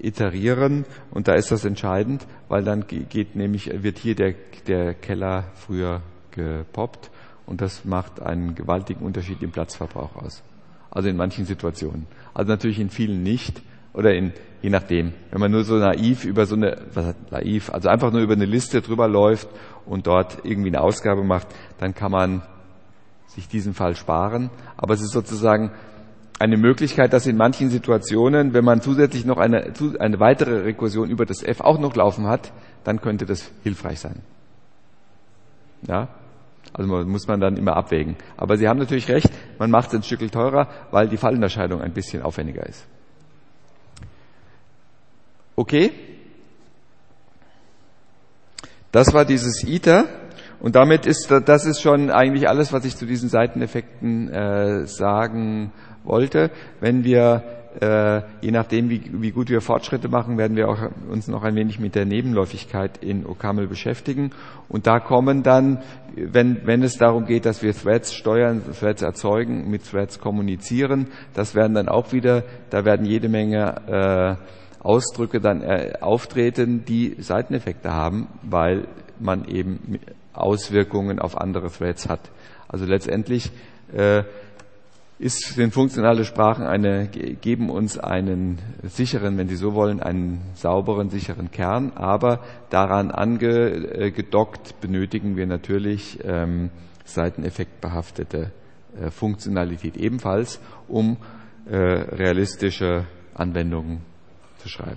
S1: iterieren, und da ist das entscheidend, weil dann geht nämlich, wird hier der, der Keller früher gepoppt, und das macht einen gewaltigen Unterschied im Platzverbrauch aus. Also in manchen Situationen. Also natürlich in vielen nicht, oder in, je nachdem. Wenn man nur so naiv über so eine, was heißt naiv, also einfach nur über eine Liste drüber läuft und dort irgendwie eine Ausgabe macht, dann kann man sich diesen Fall sparen. Aber es ist sozusagen eine Möglichkeit, dass in manchen Situationen, wenn man zusätzlich noch eine, eine weitere Rekursion über das F auch noch laufen hat, dann könnte das hilfreich sein. Ja? Also muss man dann immer abwägen. Aber Sie haben natürlich recht, man macht es ein Stückchen teurer, weil die Fallunterscheidung ein bisschen aufwendiger ist. Okay? Das war dieses ITER, und damit ist das ist schon eigentlich alles, was ich zu diesen Seiteneffekten äh, sagen wollte. Wenn wir, äh, je nachdem wie, wie gut wir Fortschritte machen, werden wir auch uns noch ein wenig mit der Nebenläufigkeit in O C A M L beschäftigen. Und da kommen dann, wenn, wenn es darum geht, dass wir Threads steuern, Threads erzeugen, mit Threads kommunizieren, das werden dann auch wieder, da werden jede Menge äh, Ausdrücke dann äh, auftreten, die Seiteneffekte haben, weil man eben Auswirkungen auf andere Threads hat. Also letztendlich äh, ist, sind funktionale Sprachen eine, geben uns einen sicheren, wenn Sie so wollen, einen sauberen, sicheren Kern, aber daran angedockt benötigen wir natürlich ähm, seiteneffektbehaftete äh, Funktionalität ebenfalls, um äh, realistische Anwendungen zu schreiben.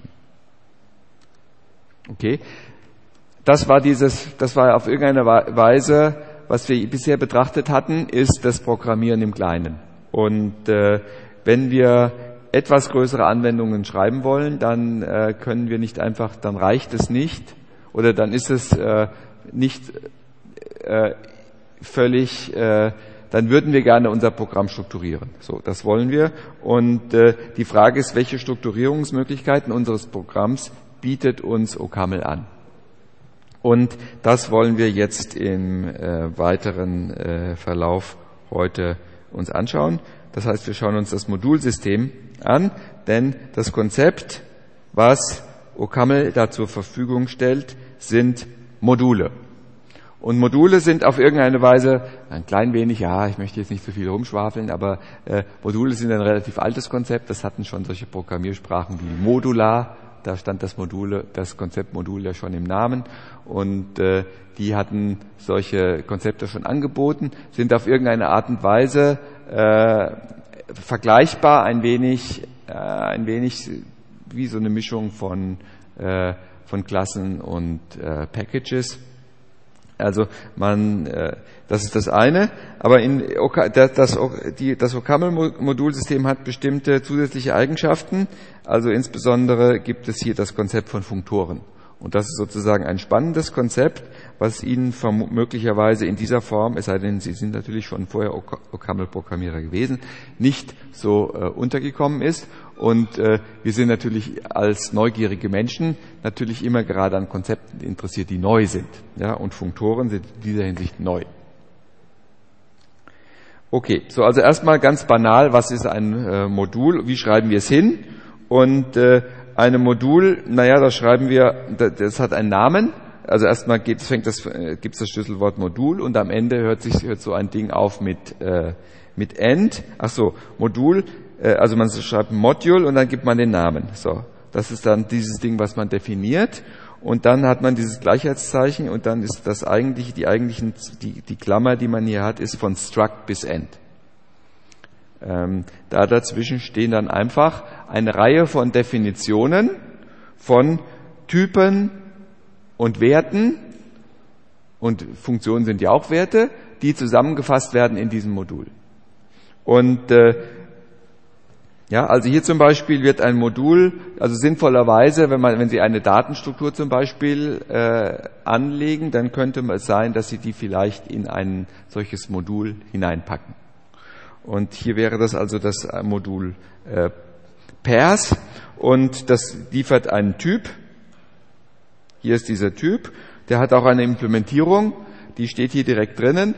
S1: Okay, das war dieses, das war auf irgendeine Weise, was wir bisher betrachtet hatten, ist das Programmieren im Kleinen. Und äh, wenn wir etwas größere Anwendungen schreiben wollen, dann äh, können wir nicht einfach, dann reicht es nicht, oder dann ist es äh, nicht äh, völlig, äh, dann würden wir gerne unser Programm strukturieren. So, das wollen wir. Und äh, die Frage ist, welche Strukturierungsmöglichkeiten unseres Programms bietet uns O C A M L an? Und das wollen wir jetzt im äh, weiteren äh, Verlauf heute uns anschauen. Das heißt, wir schauen uns das Modulsystem an, denn das Konzept, was O C A M L da zur Verfügung stellt, sind Module. Und Module sind auf irgendeine Weise ein klein wenig, ja, ich möchte jetzt nicht so viel rumschwafeln, aber äh, Module sind ein relativ altes Konzept. Das hatten schon solche Programmiersprachen wie Modular. Da stand das Module, das Konzept Modul ja schon im Namen. Und äh, die hatten solche Konzepte schon angeboten, sind auf irgendeine Art und Weise äh, vergleichbar, ein wenig, äh, ein wenig wie so eine Mischung von äh, von Klassen und äh, Packages. Also man, äh, das ist das eine, aber in das, das, die, das O C A M L-Modulsystem hat bestimmte zusätzliche Eigenschaften. Also insbesondere gibt es hier das Konzept von Funktoren. Und das ist sozusagen ein spannendes Konzept, was Ihnen möglicherweise in dieser Form, es sei denn, Sie sind natürlich schon vorher O C A M L-Programmierer gewesen, nicht so äh, untergekommen ist. Und äh, wir sind natürlich als neugierige Menschen natürlich immer gerade an Konzepten interessiert, die neu sind. Ja, und Funktoren sind in dieser Hinsicht neu. Okay, so also erstmal ganz banal, was ist ein äh, Modul? Wie schreiben wir es hin? Und äh, eine Modul, naja, da schreiben wir, das hat einen Namen. Also erstmal gibt es fängt das, äh, gibt's das Schlüsselwort Modul, und am Ende hört sich hört so ein Ding auf mit äh, mit End. Ach so, Modul. Also man schreibt Module und dann gibt man den Namen. So, das ist dann dieses Ding, was man definiert. Und dann hat man dieses Gleichheitszeichen, und dann ist das eigentlich die eigentlichen die, die Klammer, die man hier hat, ist von Struct bis End. Ähm, da dazwischen stehen dann einfach eine Reihe von Definitionen von Typen und Werten, und Funktionen sind ja auch Werte, die zusammengefasst werden in diesem Modul. Und äh, ja, also hier zum Beispiel wird ein Modul, also sinnvollerweise, wenn man, wenn Sie eine Datenstruktur zum Beispiel äh, anlegen, dann könnte es sein, dass Sie die vielleicht in ein solches Modul hineinpacken. Und hier wäre das also das Modul äh, Pairs, und das liefert einen Typ. Hier ist dieser Typ, der hat auch eine Implementierung, die steht hier direkt drinnen.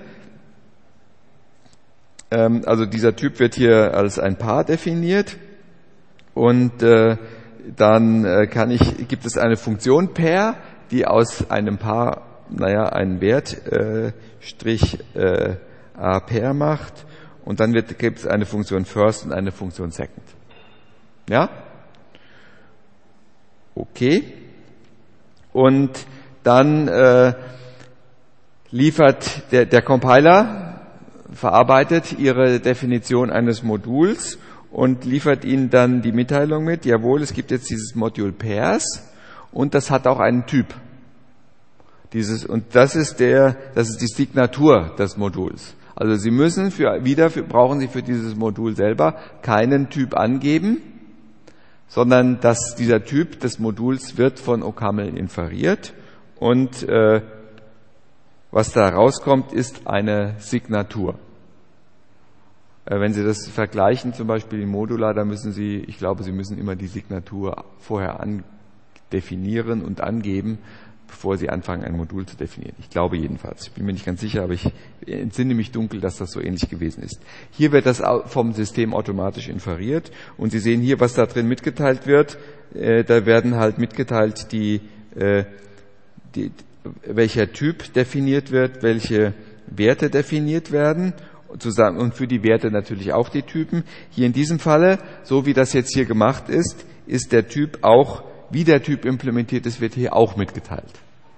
S1: Also dieser Typ wird hier als ein Paar definiert, und äh, dann äh, kann ich, gibt es eine Funktion pair, die aus einem Paar, naja, einen Wert äh, Strich äh, a pair macht, und dann wird, gibt es eine Funktion first und eine Funktion second. Ja? Okay. Und dann äh, liefert der, der Compiler, verarbeitet Ihre Definition eines Moduls und liefert Ihnen dann die Mitteilung mit, jawohl, es gibt jetzt dieses Modul pairs und das hat auch einen Typ. Dieses, und das ist der, das ist die Signatur des Moduls. Also Sie müssen für, wieder für, brauchen Sie für dieses Modul selber keinen Typ angeben, sondern dass dieser Typ des Moduls wird von OCaml inferiert und äh, was da rauskommt, ist eine Signatur. Äh, wenn Sie das vergleichen, zum Beispiel in Modular, da müssen Sie, ich glaube, Sie müssen immer die Signatur vorher an, definieren und angeben, bevor Sie anfangen, ein Modul zu definieren. Ich glaube jedenfalls. Ich bin mir nicht ganz sicher, aber ich entsinne mich dunkel, dass das so ähnlich gewesen ist. Hier wird das vom System automatisch inferiert und Sie sehen hier, was da drin mitgeteilt wird. Äh, da werden halt mitgeteilt, die, äh, die, welcher Typ definiert wird, welche Werte definiert werden zusammen und für die Werte natürlich auch die Typen. Hier in diesem Falle, so wie das jetzt hier gemacht ist, ist der Typ auch, wie der Typ implementiert ist, wird hier auch mitgeteilt.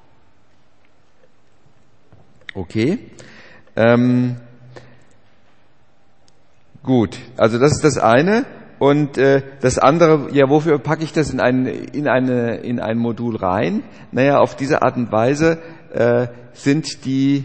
S1: Okay. Ähm, gut, also das ist das eine. Und äh, das andere, ja, wofür packe ich das in ein, in eine, in ein Modul rein? Naja, auf diese Art und Weise äh, sind die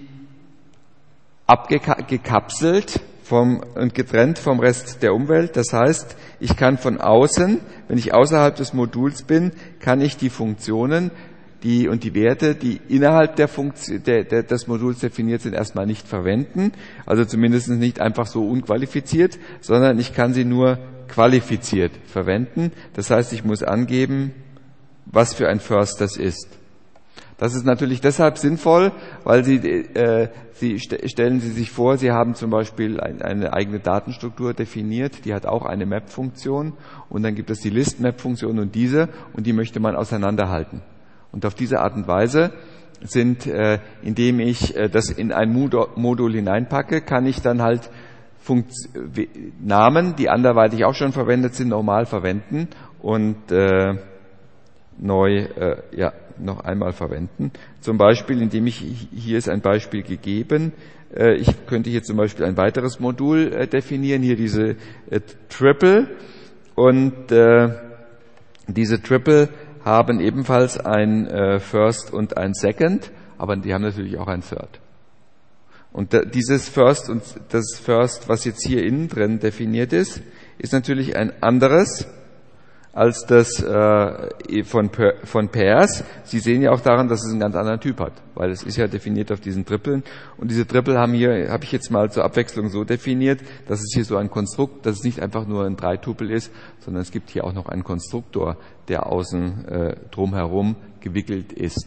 S1: abgekapselt vom, und getrennt vom Rest der Umwelt. Das heißt, ich kann von außen, wenn ich außerhalb des Moduls bin, kann ich die Funktionen die und die Werte, die innerhalb der Funktion, der, der, des Moduls definiert sind, erstmal nicht verwenden. Also zumindest nicht einfach so unqualifiziert, sondern ich kann sie nur qualifiziert verwenden. Das heißt, ich muss angeben, was für ein First das ist. Das ist natürlich deshalb sinnvoll, weil Sie, äh, Sie st- stellen Sie sich vor, Sie haben zum Beispiel ein, eine eigene Datenstruktur definiert, die hat auch eine Map-Funktion und dann gibt es die List-Map-Funktion und diese und die möchte man auseinanderhalten. Und auf diese Art und Weise sind, äh, indem ich äh, das in ein Modul, Modul hineinpacke, kann ich dann halt Funkt- Namen, die anderweitig auch schon verwendet sind, normal verwenden und äh, neu äh, ja, noch einmal verwenden. Zum Beispiel, indem ich, hier ist ein Beispiel gegeben, äh, ich könnte hier zum Beispiel ein weiteres Modul äh, definieren, hier diese äh, Triple und äh, diese Triple haben ebenfalls ein äh, First und ein Second, aber die haben natürlich auch ein Third. Und da, dieses First und das First, was jetzt hier innen drin definiert ist, ist natürlich ein anderes als das äh, von, von Pairs. Sie sehen ja auch daran, dass es einen ganz anderen Typ hat, weil es ist ja definiert auf diesen Tripeln. Und diese Triple haben hier, habe ich jetzt mal zur Abwechslung so definiert, dass es hier so ein Konstrukt, dass es nicht einfach nur ein Dreitupel ist, sondern es gibt hier auch noch einen Konstruktor, der außen äh, drumherum gewickelt ist.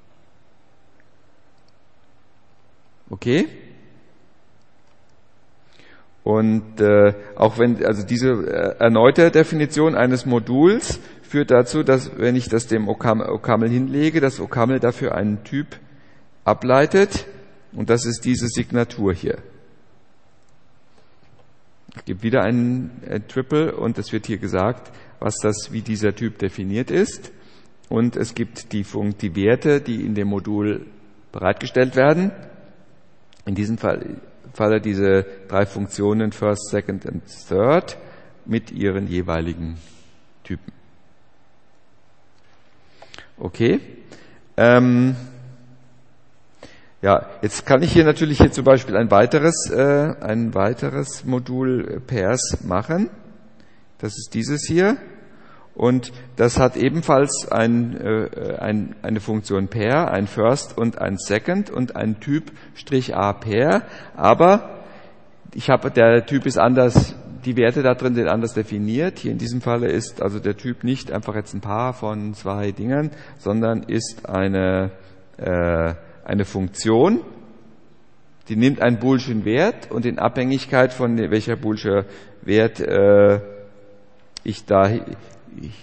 S1: Okay? Und äh, auch wenn, also diese äh, erneute Definition eines Moduls führt dazu, dass wenn ich das dem OCaml, OCaml hinlege, dass OCaml dafür einen Typ ableitet und das ist diese Signatur hier. Es gibt wieder einen äh, Triple und es wird hier gesagt, was das, wie dieser Typ definiert ist und es gibt die, Funkt, die Werte, die in dem Modul bereitgestellt werden. In diesem Fall Falle diese drei Funktionen First, Second und Third mit ihren jeweiligen Typen. Okay. Ähm, ja, jetzt kann ich hier natürlich hier zum Beispiel ein weiteres, äh, ein weiteres Modul Pairs machen. Das ist dieses hier. Und das hat ebenfalls ein, äh, ein, eine Funktion Pair, ein First und ein Second und ein Typ "A Pair", aber ich habe, der Typ ist anders, die Werte da drin sind anders definiert. Hier in diesem Falle ist also der Typ nicht einfach jetzt ein Paar von zwei Dingern, sondern ist eine, äh, eine Funktion, die nimmt einen boolschen Wert und in Abhängigkeit von welcher boolscher Wert äh, ich da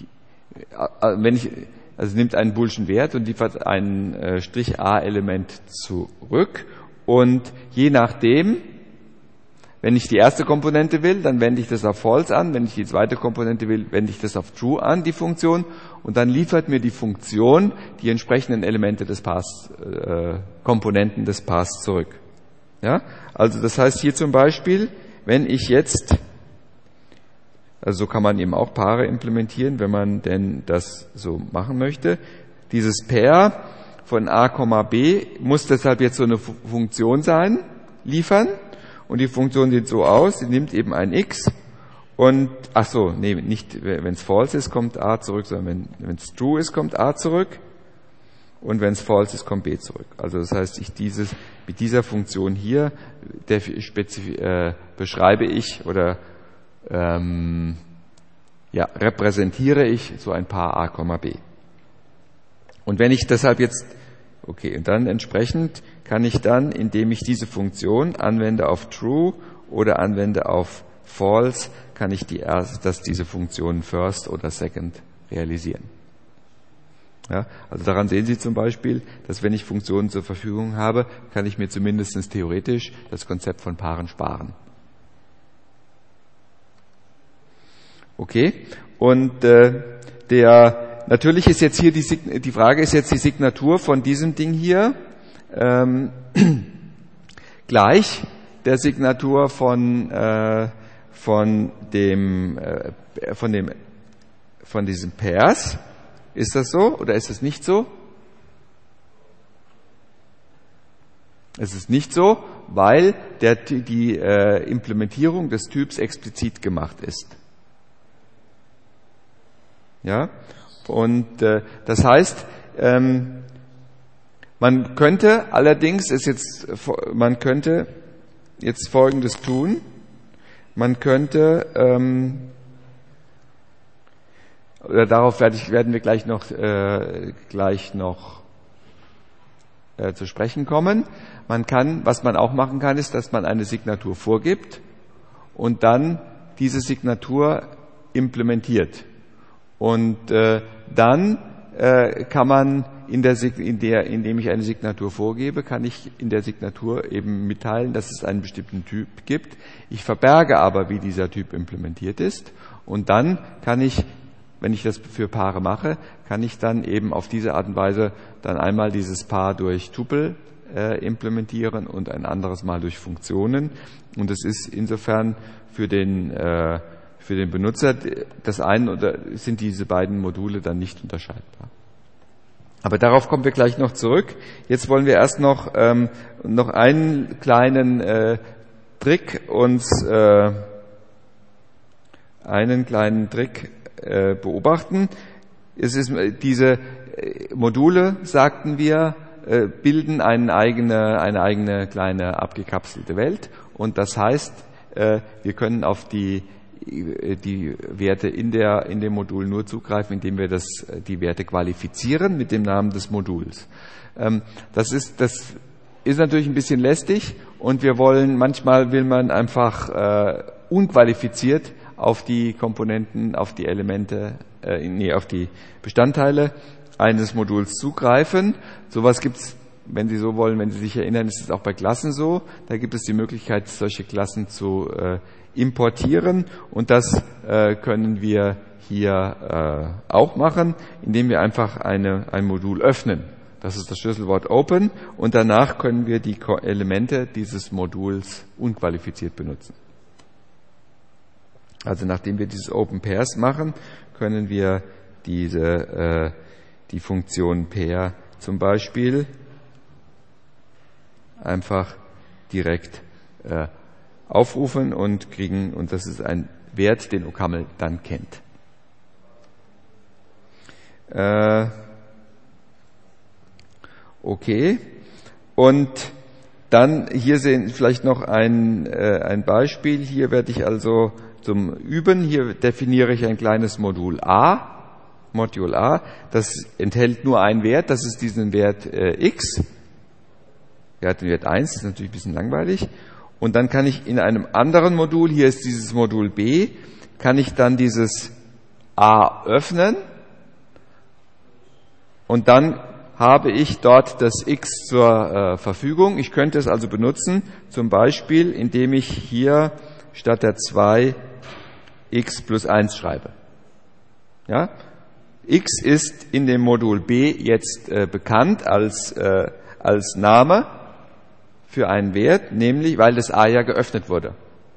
S1: wenn ich, also nimmt einen boolschen Wert und liefert ein äh, Strich A-Element zurück und je nachdem, wenn ich die erste Komponente will, dann wende ich das auf false an, wenn ich die zweite Komponente will, wende ich das auf true an, die Funktion, und dann liefert mir die Funktion die entsprechenden Elemente des Paths, äh, Komponenten des Paths zurück. Ja? Also das heißt hier zum Beispiel, wenn ich jetzt, also so kann man eben auch Paare implementieren, wenn man denn das so machen möchte. Dieses Pair von A, B muss deshalb jetzt so eine Funktion sein, liefern. Und die Funktion sieht so aus, sie nimmt eben ein X und, ach so, nee, nicht, wenn es false ist, kommt A zurück, sondern wenn es true ist, kommt A zurück. Und wenn es false ist, kommt B zurück. Also das heißt, ich dieses, mit dieser Funktion hier der spezif- äh, beschreibe ich oder ähm, ja, repräsentiere ich so ein Paar A, B. Und wenn ich deshalb jetzt, okay, und dann entsprechend kann ich dann, indem ich diese Funktion anwende auf true oder anwende auf false, kann ich die erste, dass diese Funktionen first oder second realisieren. Ja, also daran sehen Sie zum Beispiel, dass wenn ich Funktionen zur Verfügung habe, kann ich mir zumindest theoretisch das Konzept von Paaren sparen. Okay, und äh, der natürlich ist jetzt hier die, die Frage ist jetzt die Signatur von diesem Ding hier ähm, gleich der Signatur von äh, von dem äh, von dem von diesem Pairs. Ist das so oder ist es nicht so? Es ist nicht so, weil der, die äh, Implementierung des Typs explizit gemacht ist. Ja, und äh, das heißt, ähm, man könnte allerdings ist jetzt, man könnte jetzt Folgendes tun: Man könnte ähm, oder darauf werde ich, werden wir gleich noch äh, gleich noch äh, zu sprechen kommen. Man kann, was man auch machen kann, ist, dass man eine Signatur vorgibt und dann diese Signatur implementiert. Und äh, dann äh, kann man in der, in der, indem ich eine Signatur vorgebe, kann ich in der Signatur eben mitteilen, dass es einen bestimmten Typ gibt. Ich verberge aber, wie dieser Typ implementiert ist. Und dann kann ich, wenn ich das für Paare mache, kann ich dann eben auf diese Art und Weise dann einmal dieses Paar durch Tupel äh, implementieren und ein anderes Mal durch Funktionen. Und es ist insofern für den äh, für den Benutzer das eine oder sind diese beiden Module dann nicht unterscheidbar. Aber darauf kommen wir gleich noch zurück. Jetzt wollen wir erst noch ähm, noch einen kleinen äh, Trick uns äh, einen kleinen Trick äh, beobachten. Es ist diese Module, sagten wir, äh, bilden eine eigene eine eigene kleine abgekapselte Welt, und das heißt, äh, wir können auf die die Werte in der in dem Modul nur zugreifen, indem wir das die Werte qualifizieren mit dem Namen des Moduls. Ähm, das ist das ist natürlich ein bisschen lästig, und wir wollen manchmal will man einfach äh, unqualifiziert auf die Komponenten, auf die Elemente, äh, nee, auf die Bestandteile eines Moduls zugreifen. Sowas gibt's, wenn Sie so wollen, wenn Sie sich erinnern, ist es auch bei Klassen so. Da gibt es die Möglichkeit, solche Klassen zu äh, importieren, und das äh, können wir hier äh, auch machen, indem wir einfach eine, ein Modul öffnen. Das ist das Schlüsselwort Open, und danach können wir die Elemente dieses Moduls unqualifiziert benutzen. Also nachdem wir dieses Open Pairs machen, können wir diese äh, die Funktion Pair zum Beispiel einfach direkt äh, aufrufen und kriegen, und das ist ein Wert, den OCaml dann kennt. Äh, okay, und dann hier sehen vielleicht noch ein, äh, ein Beispiel. Hier werde ich also zum Üben, hier definiere ich ein kleines Modul A, Modul A, das enthält nur einen Wert, das ist diesen Wert äh, x. Wir hatten Wert eins, das ist natürlich ein bisschen langweilig. Und dann kann ich in einem anderen Modul, hier ist dieses Modul B, kann ich dann dieses A öffnen und dann habe ich dort das x zur äh, Verfügung. Ich könnte es also benutzen, zum Beispiel, indem ich hier statt der zwei x plus eins schreibe. Ja? X ist in dem Modul B jetzt äh, bekannt als, äh, als Name für einen Wert, nämlich weil das A ja geöffnet wurde.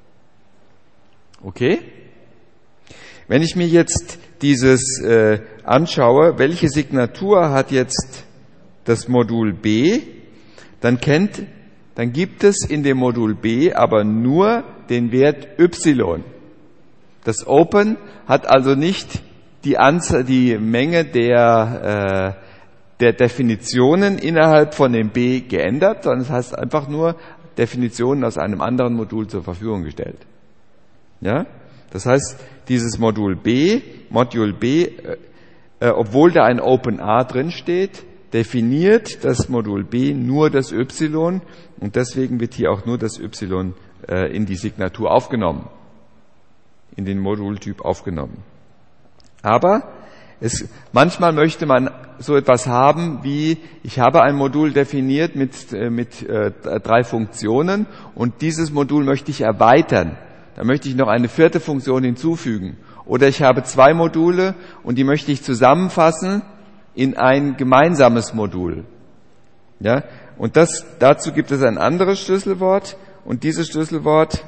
S1: Okay? Wenn ich mir jetzt dieses äh, anschaue, welche Signatur hat jetzt das Modul B, dann kennt, dann gibt es in dem Modul B aber nur den Wert y. Das Open hat also nicht die Anzahl, die Menge der, äh, der Definitionen innerhalb von dem B geändert, sondern es heißt einfach nur Definitionen aus einem anderen Modul zur Verfügung gestellt. Ja? Das heißt, dieses Modul B, Modul B, äh, äh, obwohl da ein Open A drin steht, definiert das Modul B nur das Y und deswegen wird hier auch nur das Y äh, in die Signatur aufgenommen, in den Modultyp aufgenommen. Aber es, manchmal möchte man so etwas haben wie, ich habe ein Modul definiert mit, äh, mit äh, drei Funktionen und dieses Modul möchte ich erweitern. Da möchte ich noch eine vierte Funktion hinzufügen. Oder ich habe zwei Module und die möchte ich zusammenfassen in ein gemeinsames Modul. Ja? Und das, dazu gibt es ein anderes Schlüsselwort und dieses Schlüsselwort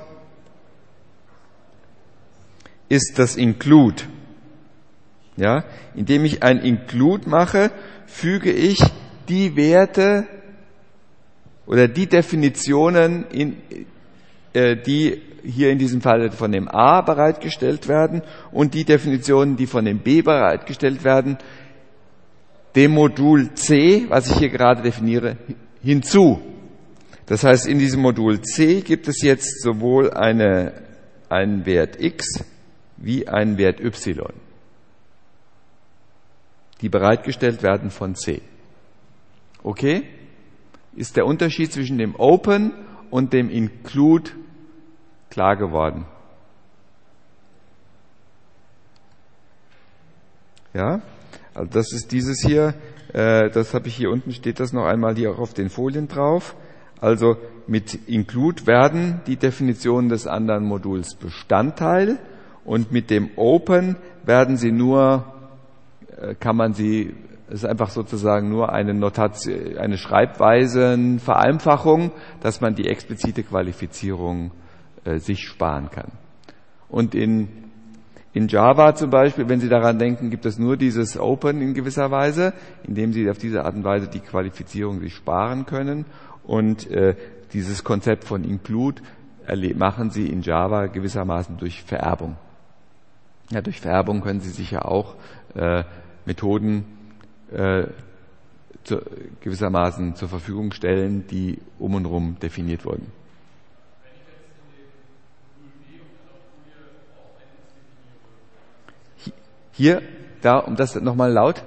S1: ist das Include. Ja? Indem ich ein Include mache, füge ich die Werte oder die Definitionen, in, äh, die hier in diesem Fall von dem A bereitgestellt werden und die Definitionen, die von dem B bereitgestellt werden, dem Modul C, was ich hier gerade definiere, hinzu. Das heißt, in diesem Modul C gibt es jetzt sowohl eine, einen Wert x wie einen Wert y, die bereitgestellt werden von C. Okay? Ist der Unterschied zwischen dem Open und dem Include klar geworden? Ja? Also das ist dieses hier, äh, das habe ich hier unten, steht das noch einmal hier auch auf den Folien drauf. Also mit Include werden die Definitionen des anderen Moduls Bestandteil und mit dem Open werden sie nur, äh, kann man sie, es ist einfach sozusagen nur eine Notation, eine Schreibweisen-Vereinfachung, dass man die explizite Qualifizierung äh, sich sparen kann. Und in In Java zum Beispiel, wenn Sie daran denken, gibt es nur dieses Open in gewisser Weise, indem Sie auf diese Art und Weise die Qualifizierung sich sparen können. Und äh, dieses Konzept von Include machen Sie in Java gewissermaßen durch Vererbung. Ja, durch Vererbung können Sie sich ja auch äh, Methoden äh, zu, gewissermaßen zur Verfügung stellen, die um und rum definiert wurden. Hier, da, um das nochmal laut.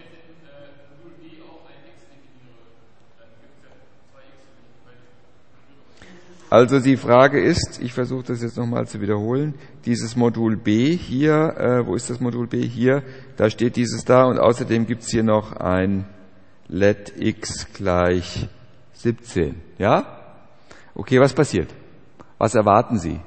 S1: Also die Frage ist, ich versuche das jetzt nochmal zu wiederholen, dieses Modul B hier, äh, wo ist das Modul B? Hier, da steht dieses da und außerdem gibt's hier noch ein let x gleich siebzehn. Ja? Okay, was passiert? Was erwarten Sie?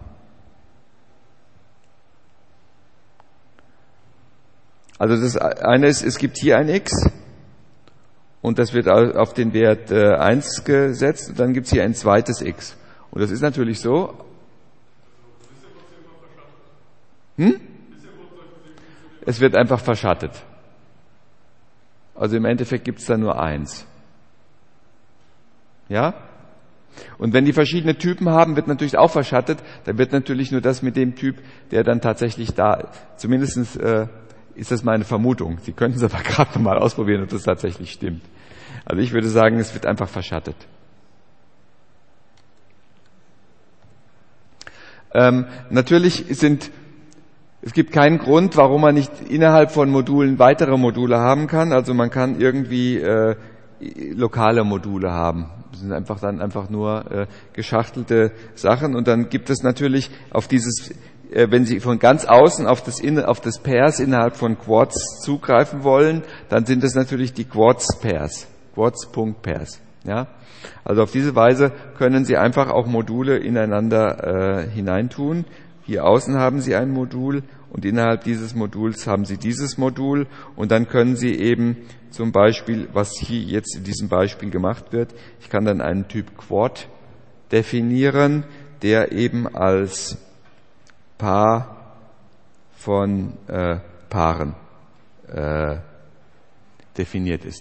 S1: Also das eine ist, es gibt hier ein x und das wird auf den Wert äh, eins gesetzt und dann gibt es hier ein zweites x. Und das ist natürlich so. Hm? Es wird einfach verschattet. Also im Endeffekt gibt es da nur eins. Ja? Und wenn die verschiedene Typen haben, wird natürlich auch verschattet. Dann wird natürlich nur das mit dem Typ, der dann tatsächlich da, zumindestens äh, ist das meine Vermutung. Sie könnten es aber gerade mal ausprobieren, ob das tatsächlich stimmt. Also ich würde sagen, es wird einfach verschattet. Ähm, natürlich sind, es gibt keinen Grund, warum man nicht innerhalb von Modulen weitere Module haben kann. Also man kann irgendwie äh, lokale Module haben. Das sind einfach dann einfach nur äh, geschachtelte Sachen. Und dann gibt es natürlich auf dieses wenn Sie von ganz außen auf das, auf das Pairs innerhalb von Quartz zugreifen wollen, dann sind es natürlich die Quartz-Pairs, Quartz.Pairs. Ja? Also auf diese Weise können Sie einfach auch Module ineinander äh, hineintun. Hier außen haben Sie ein Modul und innerhalb dieses Moduls haben Sie dieses Modul und dann können Sie eben zum Beispiel, was hier jetzt in diesem Beispiel gemacht wird, ich kann dann einen Typ Quad definieren, der eben als Paar von äh, Paaren äh, definiert ist.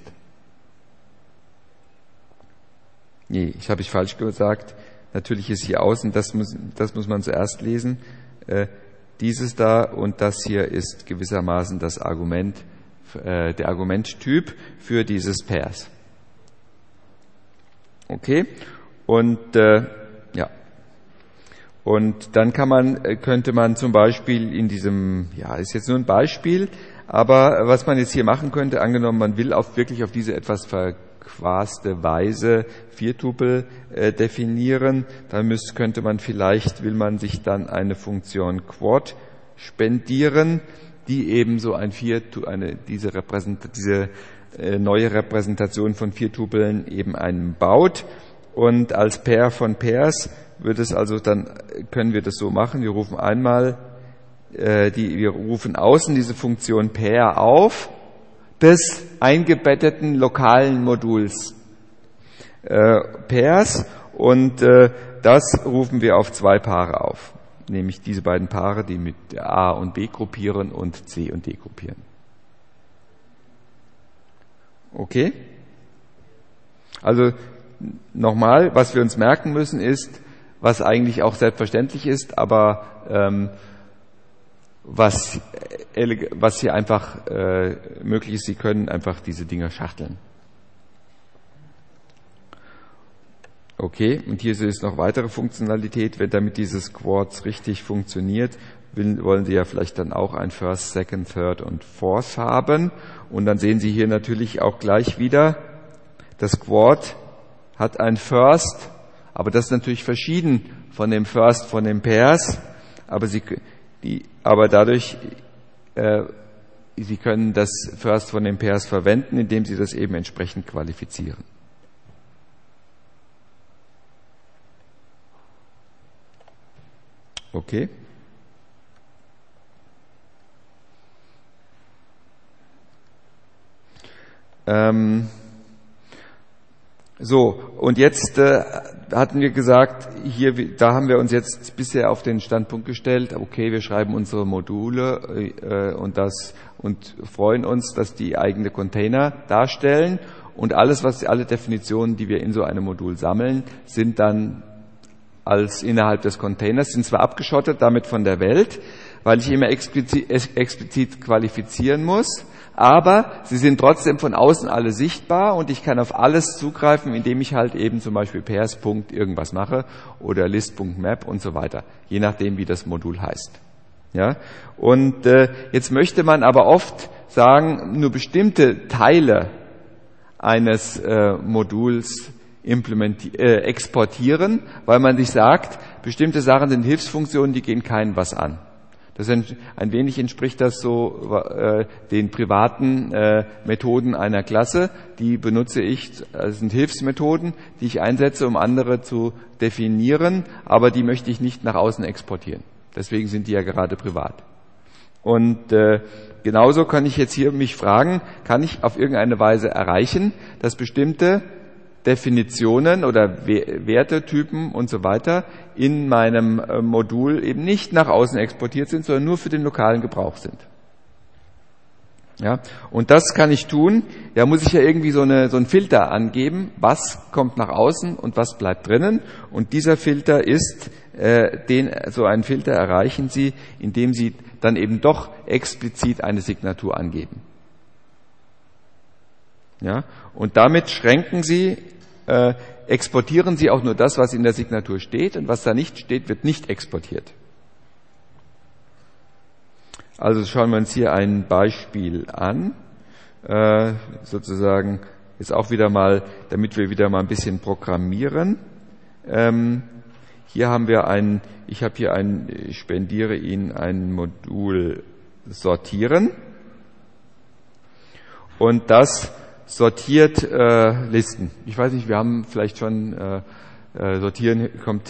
S1: Nee, ich habe ich falsch gesagt. Natürlich ist hier außen, das muss, das muss man zuerst lesen. Äh, dieses da und das hier ist gewissermaßen das Argument, äh, der Argumenttyp für dieses Pairs. Okay? Und äh, ja. Und dann kann man, könnte man zum Beispiel in diesem, ja, ist jetzt nur ein Beispiel, aber was man jetzt hier machen könnte, angenommen, man will auf wirklich auf diese etwas verquaste Weise Viertupel äh, definieren, dann müsste, könnte man vielleicht, will man sich dann eine Funktion Quad spendieren, die eben so ein Viertupel, eine, diese, Repräsent, diese äh, neue Repräsentation von Viertupeln eben einen baut und als Pair von Pairs wird es also dann, können wir das so machen, wir rufen einmal, äh, die, wir rufen außen diese Funktion Pair auf des eingebetteten lokalen Moduls äh, Pairs und äh, das rufen wir auf zwei Paare auf, nämlich diese beiden Paare, die mit A und B gruppieren und C und D gruppieren. Okay? Also nochmal, was wir uns merken müssen ist, was eigentlich auch selbstverständlich ist, aber ähm, was, was hier einfach äh, möglich ist, Sie können einfach diese Dinger schachteln. Okay, und hier ist noch weitere Funktionalität, wenn damit dieses Quartz richtig funktioniert, will, wollen Sie ja vielleicht dann auch ein First, Second, Third und Fourth haben. Und dann sehen Sie hier natürlich auch gleich wieder, das Quad hat ein First, aber das ist natürlich verschieden von dem First von den Pairs, aber Sie, die, aber dadurch, äh, Sie können das First von den Pairs verwenden, indem Sie das eben entsprechend qualifizieren. Okay. Ähm, so, und jetzt äh, hatten wir gesagt, hier, da haben wir uns jetzt bisher auf den Standpunkt gestellt, okay, wir schreiben unsere Module äh, und das und freuen uns, dass die eigene Container darstellen und alles, was alle Definitionen, die wir in so einem Modul sammeln, sind dann als innerhalb des Containers, sind zwar abgeschottet damit von der Welt, weil ich immer explizit, explizit qualifizieren muss, aber sie sind trotzdem von außen alle sichtbar und ich kann auf alles zugreifen, indem ich halt eben zum Beispiel pairs. Irgendwas mache oder list.map und so weiter, je nachdem, wie das Modul heißt. Ja? Und äh, jetzt möchte man aber oft sagen, nur bestimmte Teile eines äh, Moduls implementieren, äh, exportieren, weil man sich sagt, bestimmte Sachen sind Hilfsfunktionen, die gehen keinem was an. Das ein, ein wenig entspricht das so äh, den privaten äh, Methoden einer Klasse. Die benutze ich, das sind Hilfsmethoden, die ich einsetze, um andere zu definieren, aber die möchte ich nicht nach außen exportieren. Deswegen sind die ja gerade privat. Und äh, genauso kann ich jetzt hier mich fragen, kann ich auf irgendeine Weise erreichen, dass bestimmte Definitionen oder Wertetypen und so weiter in meinem Modul eben nicht nach außen exportiert sind, sondern nur für den lokalen Gebrauch sind. Ja, und das kann ich tun. Da muss ich ja irgendwie so, eine, so einen Filter angeben, was kommt nach außen und was bleibt drinnen. Und dieser Filter ist, äh, den, so einen Filter erreichen Sie, indem Sie dann eben doch explizit eine Signatur angeben. Ja, und damit schränken Sie, äh, exportieren Sie auch nur das, was in der Signatur steht, und was da nicht steht, wird nicht exportiert. Also schauen wir uns hier ein Beispiel an, äh, sozusagen ist auch wieder mal, damit wir wieder mal ein bisschen programmieren. Ähm, hier haben wir ein, ich habe hier ein, ich spendiere Ihnen ein Modul Sortieren. Und das sortiert äh, Listen. Ich weiß nicht, wir haben vielleicht schon äh, äh, Sortieren kommt,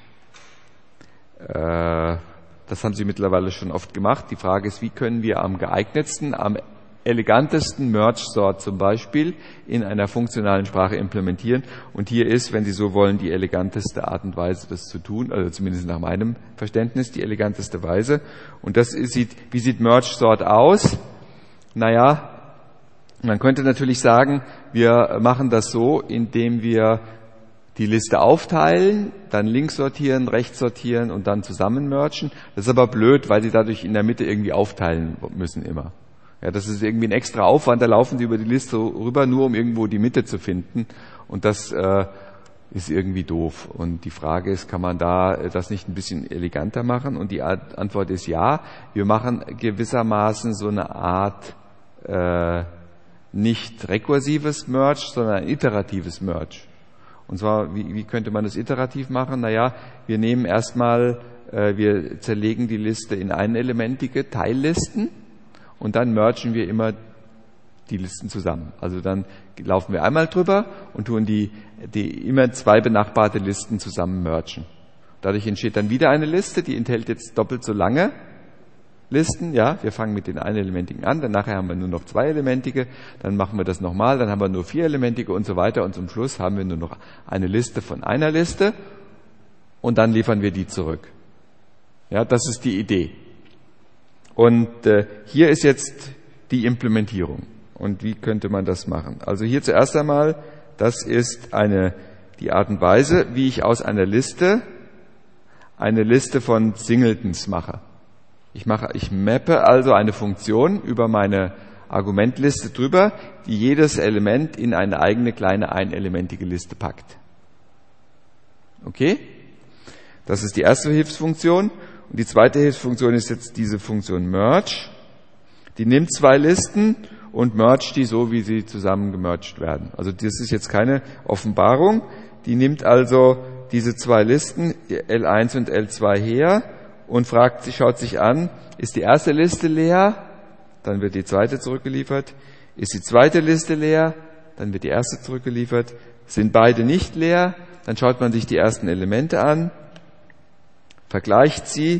S1: äh, das haben Sie mittlerweile schon oft gemacht. Die Frage ist, wie können wir am geeignetsten, am elegantesten Merge-Sort zum Beispiel in einer funktionalen Sprache implementieren. Und hier ist, wenn Sie so wollen, die eleganteste Art und Weise, das zu tun, also zumindest nach meinem Verständnis die eleganteste Weise. Und das ist, sieht, wie sieht Merge-Sort aus? Naja, man könnte natürlich sagen, wir machen das so, indem wir die Liste aufteilen, dann links sortieren, rechts sortieren und dann zusammen mergen. Das ist aber blöd, weil Sie dadurch in der Mitte irgendwie aufteilen müssen immer. Ja, das ist irgendwie ein extra Aufwand, da laufen Sie über die Liste rüber, nur um irgendwo die Mitte zu finden. Und das äh, ist irgendwie doof. Und die Frage ist, kann man da das nicht ein bisschen eleganter machen? Und die Antwort ist ja. Wir machen gewissermaßen so eine Art äh, nicht rekursives Merge, sondern ein iteratives Merge. Und zwar, wie, wie könnte man das iterativ machen? Naja, wir nehmen erstmal, äh, wir zerlegen die Liste in einelementige Teillisten und dann mergen wir immer die Listen zusammen. Also dann laufen wir einmal drüber und tun die, die immer zwei benachbarte Listen zusammen mergen. Dadurch entsteht dann wieder eine Liste, die enthält jetzt doppelt so lange Listen, ja, wir fangen mit den einelementigen an, dann nachher haben wir nur noch zweielementige, dann machen wir das nochmal, dann haben wir nur vierelementige und so weiter und zum Schluss haben wir nur noch eine Liste von einer Liste und dann liefern wir die zurück. Ja, das ist die Idee. Und äh, hier ist jetzt die Implementierung. Und wie könnte man das machen? Also hier zuerst einmal, das ist eine, die Art und Weise, wie ich aus einer Liste eine Liste von Singletons mache. Ich mache, ich mappe also eine Funktion über meine Argumentliste drüber, die jedes Element in eine eigene kleine einelementige Liste packt. Okay? Das ist die erste Hilfsfunktion. Und die zweite Hilfsfunktion ist jetzt diese Funktion Merge. Die nimmt zwei Listen und mergt die so, wie sie zusammen gemerged werden. Also das ist jetzt keine Offenbarung. Die nimmt also diese zwei Listen, L eins und L zwei her, und fragt sich, schaut sich an, ist die erste Liste leer? Dann wird die zweite zurückgeliefert. Ist die zweite Liste leer? Dann wird die erste zurückgeliefert. Sind beide nicht leer? Dann schaut man sich die ersten Elemente an, vergleicht sie.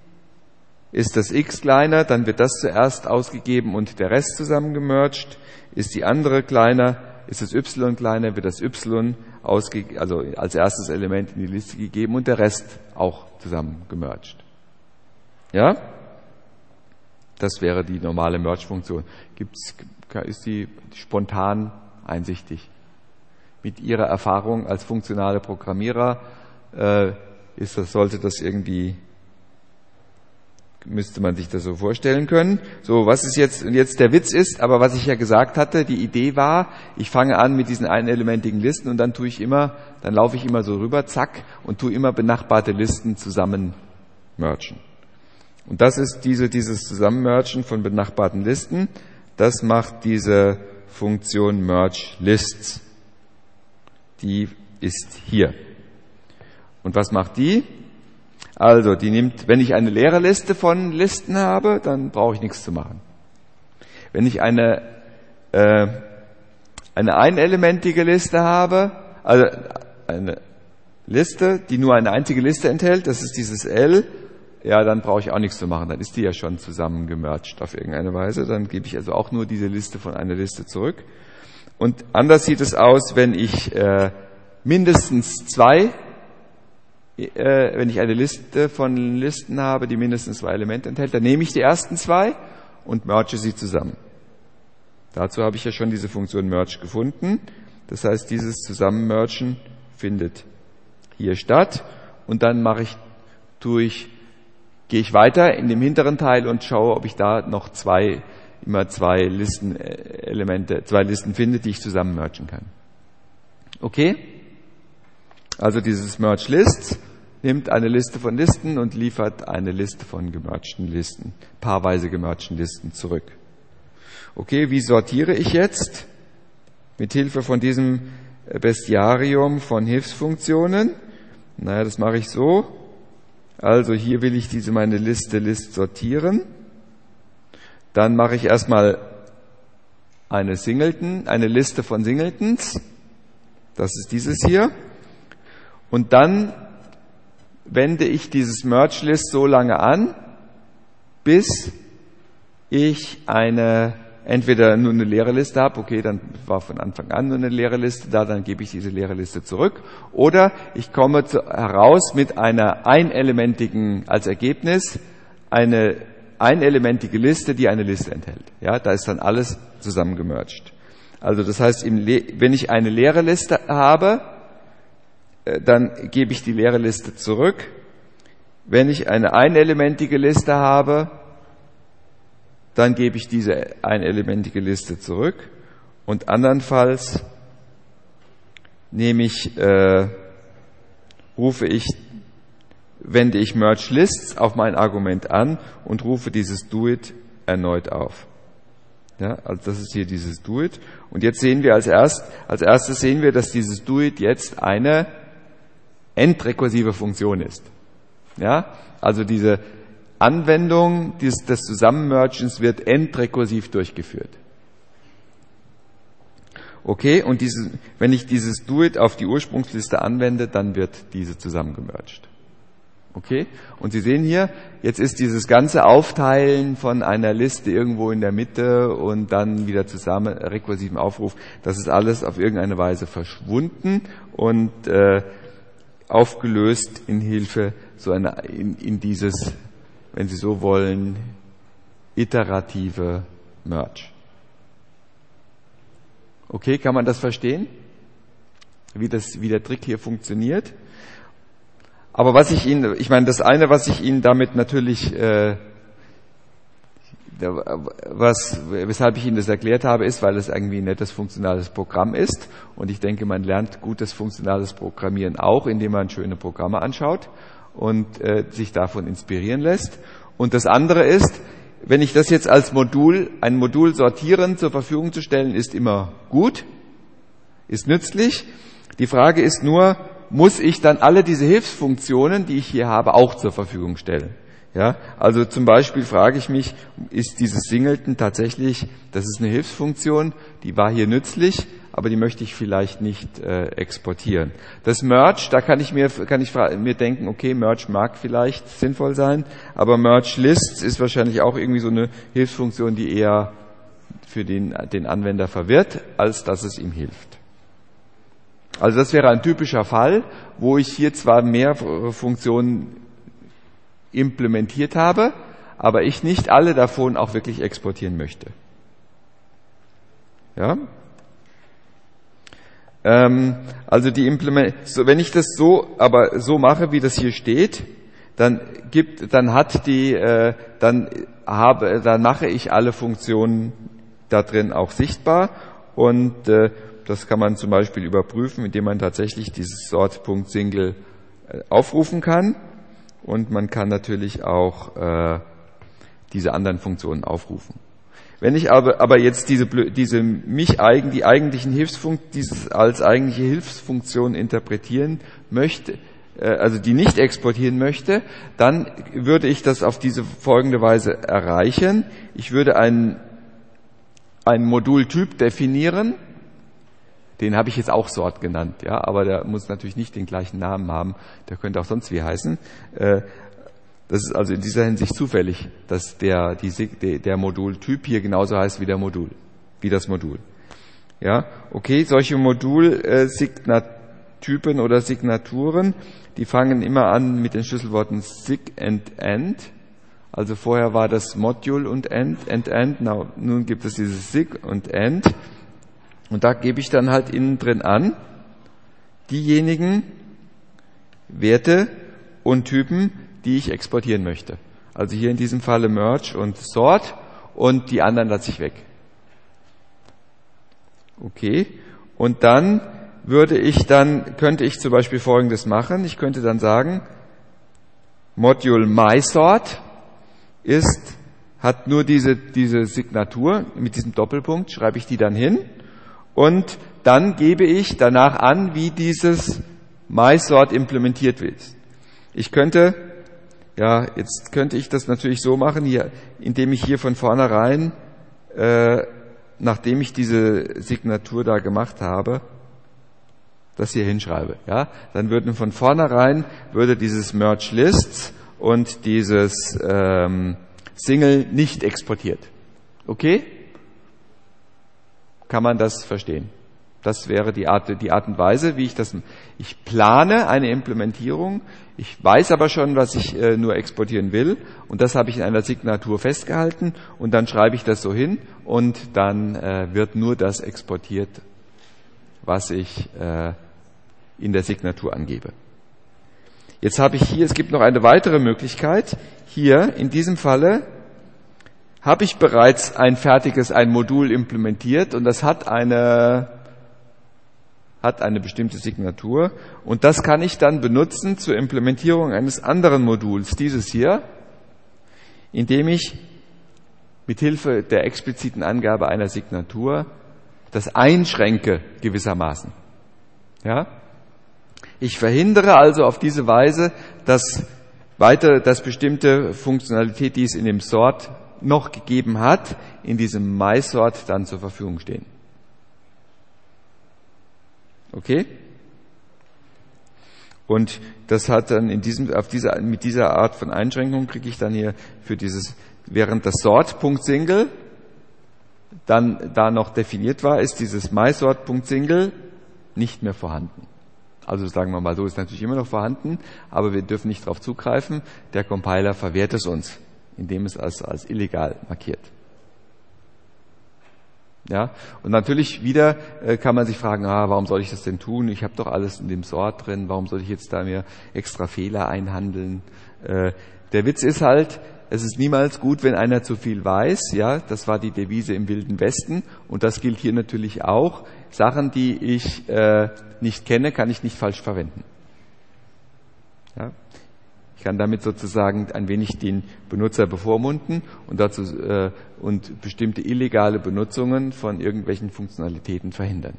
S1: Ist das X kleiner? Dann wird das zuerst ausgegeben und der Rest zusammengemerged. Ist die andere kleiner? Ist das Y kleiner? Wird das Y ausge- also als erstes Element in die Liste gegeben und der Rest auch zusammengemerged. Ja? Das wäre die normale Merge-Funktion. Gibt's, ist die spontan einsichtig? Mit Ihrer Erfahrung als funktionale Programmierer äh, ist das, sollte das irgendwie, müsste man sich das so vorstellen können. So, was ist jetzt, und jetzt der Witz ist, aber was ich ja gesagt hatte, die Idee war, ich fange an mit diesen einelementigen Listen und dann tue ich immer, dann laufe ich immer so rüber, zack, und tue immer benachbarte Listen zusammen mergen. Und das ist diese, dieses Zusammenmergen von benachbarten Listen, das macht diese Funktion Merge Lists. Die ist hier. Und was macht die? Also, die nimmt, wenn ich eine leere Liste von Listen habe, dann brauche ich nichts zu machen. Wenn ich eine, äh, eine einelementige Liste habe, also eine Liste, die nur eine einzige Liste enthält, das ist dieses L, ja, dann brauche ich auch nichts zu machen, dann ist die ja schon zusammen gemerged auf irgendeine Weise, dann gebe ich also auch nur diese Liste von einer Liste zurück. Und anders sieht es aus, wenn ich äh, mindestens zwei Äh, wenn ich eine Liste von Listen habe, die mindestens zwei Elemente enthält, dann nehme ich die ersten zwei und merge sie zusammen. Dazu habe ich ja schon diese Funktion Merge gefunden. Das heißt, dieses Zusammenmergen findet hier statt und dann mache ich durch, gehe ich weiter in dem hinteren Teil und schaue, ob ich da noch zwei, immer zwei Listenelemente, zwei Listen finde, die ich zusammen mergen kann. Okay? Also dieses Merge Lists nimmt eine Liste von Listen und liefert eine Liste von gemergten Listen, paarweise gemergten Listen zurück. Okay, wie sortiere ich jetzt? Mit Hilfe von diesem Bestiarium von Hilfsfunktionen. Naja, das mache ich so. Also hier will ich diese meine Liste List sortieren. Dann mache ich erstmal eine Singleton, eine Liste von Singletons. Das ist dieses hier. Und dann wende ich dieses Merge List so lange an, bis ich eine entweder nur eine leere Liste habe, okay, dann war von Anfang an nur eine leere Liste da, dann gebe ich diese leere Liste zurück. Oder ich komme zu, heraus mit einer einelementigen, als Ergebnis, eine einelementige Liste, die eine Liste enthält. Ja, da ist dann alles zusammengemerged. Also das heißt, im Le- wenn ich eine leere Liste habe, äh, dann gebe ich die leere Liste zurück. Wenn ich eine einelementige Liste habe, dann gebe ich diese einelementige Liste zurück und andernfalls nehme ich, äh, rufe ich, wende ich Merge Lists auf mein Argument an und rufe dieses DoIt erneut auf. Ja, also das ist hier dieses DoIt. Und jetzt sehen wir als erst, als erstes sehen wir, dass dieses DoIt jetzt eine endrekursive Funktion ist. Ja, also diese Anwendung des, des Zusammenmergens wird endrekursiv durchgeführt. Okay, und diese, wenn ich dieses DoIt auf die Ursprungsliste anwende, dann wird diese zusammengemerged. Okay, und Sie sehen hier, jetzt ist dieses ganze Aufteilen von einer Liste irgendwo in der Mitte und dann wieder zusammen rekursiven Aufruf, das ist alles auf irgendeine Weise verschwunden und äh, aufgelöst in Hilfe so einer, in, in dieses, wenn Sie so wollen, iterative Merge. Okay, kann man das verstehen? Wie das, wie der Trick hier funktioniert? Aber was ich Ihnen, ich meine, das eine, was ich Ihnen damit natürlich, äh, was, weshalb ich Ihnen das erklärt habe, ist, weil es irgendwie ein nettes funktionales Programm ist. Und ich denke, man lernt gutes funktionales Programmieren auch, indem man schöne Programme anschaut und äh, sich davon inspirieren lässt. Und das andere ist, wenn ich das jetzt als Modul, ein Modul sortieren zur Verfügung zu stellen, ist immer gut, ist nützlich. Die Frage ist nur, muss ich dann alle diese Hilfsfunktionen, die ich hier habe, auch zur Verfügung stellen? Ja, also zum Beispiel frage ich mich, ist dieses Singleton tatsächlich, das ist eine Hilfsfunktion, die war hier nützlich, aber die möchte ich vielleicht nicht äh, exportieren. Das Merge, da kann ich mir kann ich mir denken, okay, Merge mag vielleicht sinnvoll sein, aber Merge Lists ist wahrscheinlich auch irgendwie so eine Hilfsfunktion, die eher für den den Anwender verwirrt, als dass es ihm hilft. Also das wäre ein typischer Fall, wo ich hier zwar mehr Funktionen implementiert habe, aber ich nicht alle davon auch wirklich exportieren möchte. Ja? Ähm, also die Implement, so, wenn ich das so, aber so mache, wie das hier steht, dann gibt, dann hat die, äh, dann habe, dann mache ich alle Funktionen da drin auch sichtbar und äh, das kann man zum Beispiel überprüfen, indem man tatsächlich dieses Sort.Single aufrufen kann. Und man kann natürlich auch äh, diese anderen Funktionen aufrufen. Wenn ich aber, aber jetzt diese, diese mich eigen, die eigentlichen Hilfsfunktionen, dieses als eigentliche Hilfsfunktion interpretieren möchte, äh, also die nicht exportieren möchte, dann würde ich das auf diese folgende Weise erreichen. Ich würde einen, einen Modultyp definieren. Den habe ich jetzt auch Sort genannt, ja, aber der muss natürlich nicht den gleichen Namen haben, der könnte auch sonst wie heißen. Das ist also in dieser Hinsicht zufällig, dass der, die, der Modultyp hier genauso heißt wie der Modul, wie das Modul. Ja, okay, solche Modulsignatypen oder Signaturen, die fangen immer an mit den Schlüsselworten sig and end. Also vorher war das Module und end, end, end, now, nun gibt es dieses sig und end. Und da gebe ich dann halt innen drin an, diejenigen Werte und Typen, die ich exportieren möchte. Also hier in diesem Falle Merge und Sort und die anderen lasse ich weg. Okay. Und dann würde ich dann, könnte ich zum Beispiel Folgendes machen. Ich könnte dann sagen, Module MySort ist, hat nur diese, diese Signatur mit diesem Doppelpunkt, schreibe ich die dann hin. Und dann gebe ich danach an, wie dieses MySort implementiert ist. Ich könnte, ja, jetzt könnte ich das natürlich so machen, hier, indem ich hier von vornherein, äh, nachdem ich diese Signatur da gemacht habe, das hier hinschreibe, ja, dann würden von vornherein würde dieses Merge Lists und dieses ähm, Single nicht exportiert. Okay? Kann man das verstehen? Das wäre die Art, die Art und Weise, wie ich das, ich plane eine Implementierung, ich weiß aber schon, was ich äh, nur exportieren will und das habe ich in einer Signatur festgehalten und dann schreibe ich das so hin und dann äh, wird nur das exportiert, was ich äh, in der Signatur angebe. Jetzt habe ich hier, es gibt noch eine weitere Möglichkeit, hier in diesem Falle habe ich bereits ein fertiges, ein Modul implementiert und das hat eine hat eine bestimmte Signatur und das kann ich dann benutzen zur Implementierung eines anderen Moduls, dieses hier, indem ich mithilfe der expliziten Angabe einer Signatur das einschränke gewissermaßen. Ja? Ich verhindere also auf diese Weise, dass weiter, dass bestimmte Funktionalität, die es in dem Sort noch gegeben hat, in diesem MySort dann zur Verfügung stehen. Okay? Und das hat dann in diesem, auf diese, mit dieser Art von Einschränkung kriege ich dann hier für dieses, während das Sort.Single dann da noch definiert war, ist dieses MySort.Single nicht mehr vorhanden. Also sagen wir mal so, ist natürlich immer noch vorhanden, aber wir dürfen nicht darauf zugreifen. Der Compiler verwehrt es uns, indem es als, als illegal markiert. Ja, und natürlich wieder äh, kann man sich fragen, ah, warum soll ich das denn tun? Ich habe doch alles in dem Sort drin, warum soll ich jetzt da mir extra Fehler einhandeln? Äh, der Witz ist halt, es ist niemals gut, wenn einer zu viel weiß. Ja, das war die Devise im Wilden Westen und das gilt hier natürlich auch. Sachen, die ich äh, nicht kenne, kann ich nicht falsch verwenden. Ja. Ich kann damit sozusagen ein wenig den Benutzer bevormunden und dazu äh, und bestimmte illegale Benutzungen von irgendwelchen Funktionalitäten verhindern.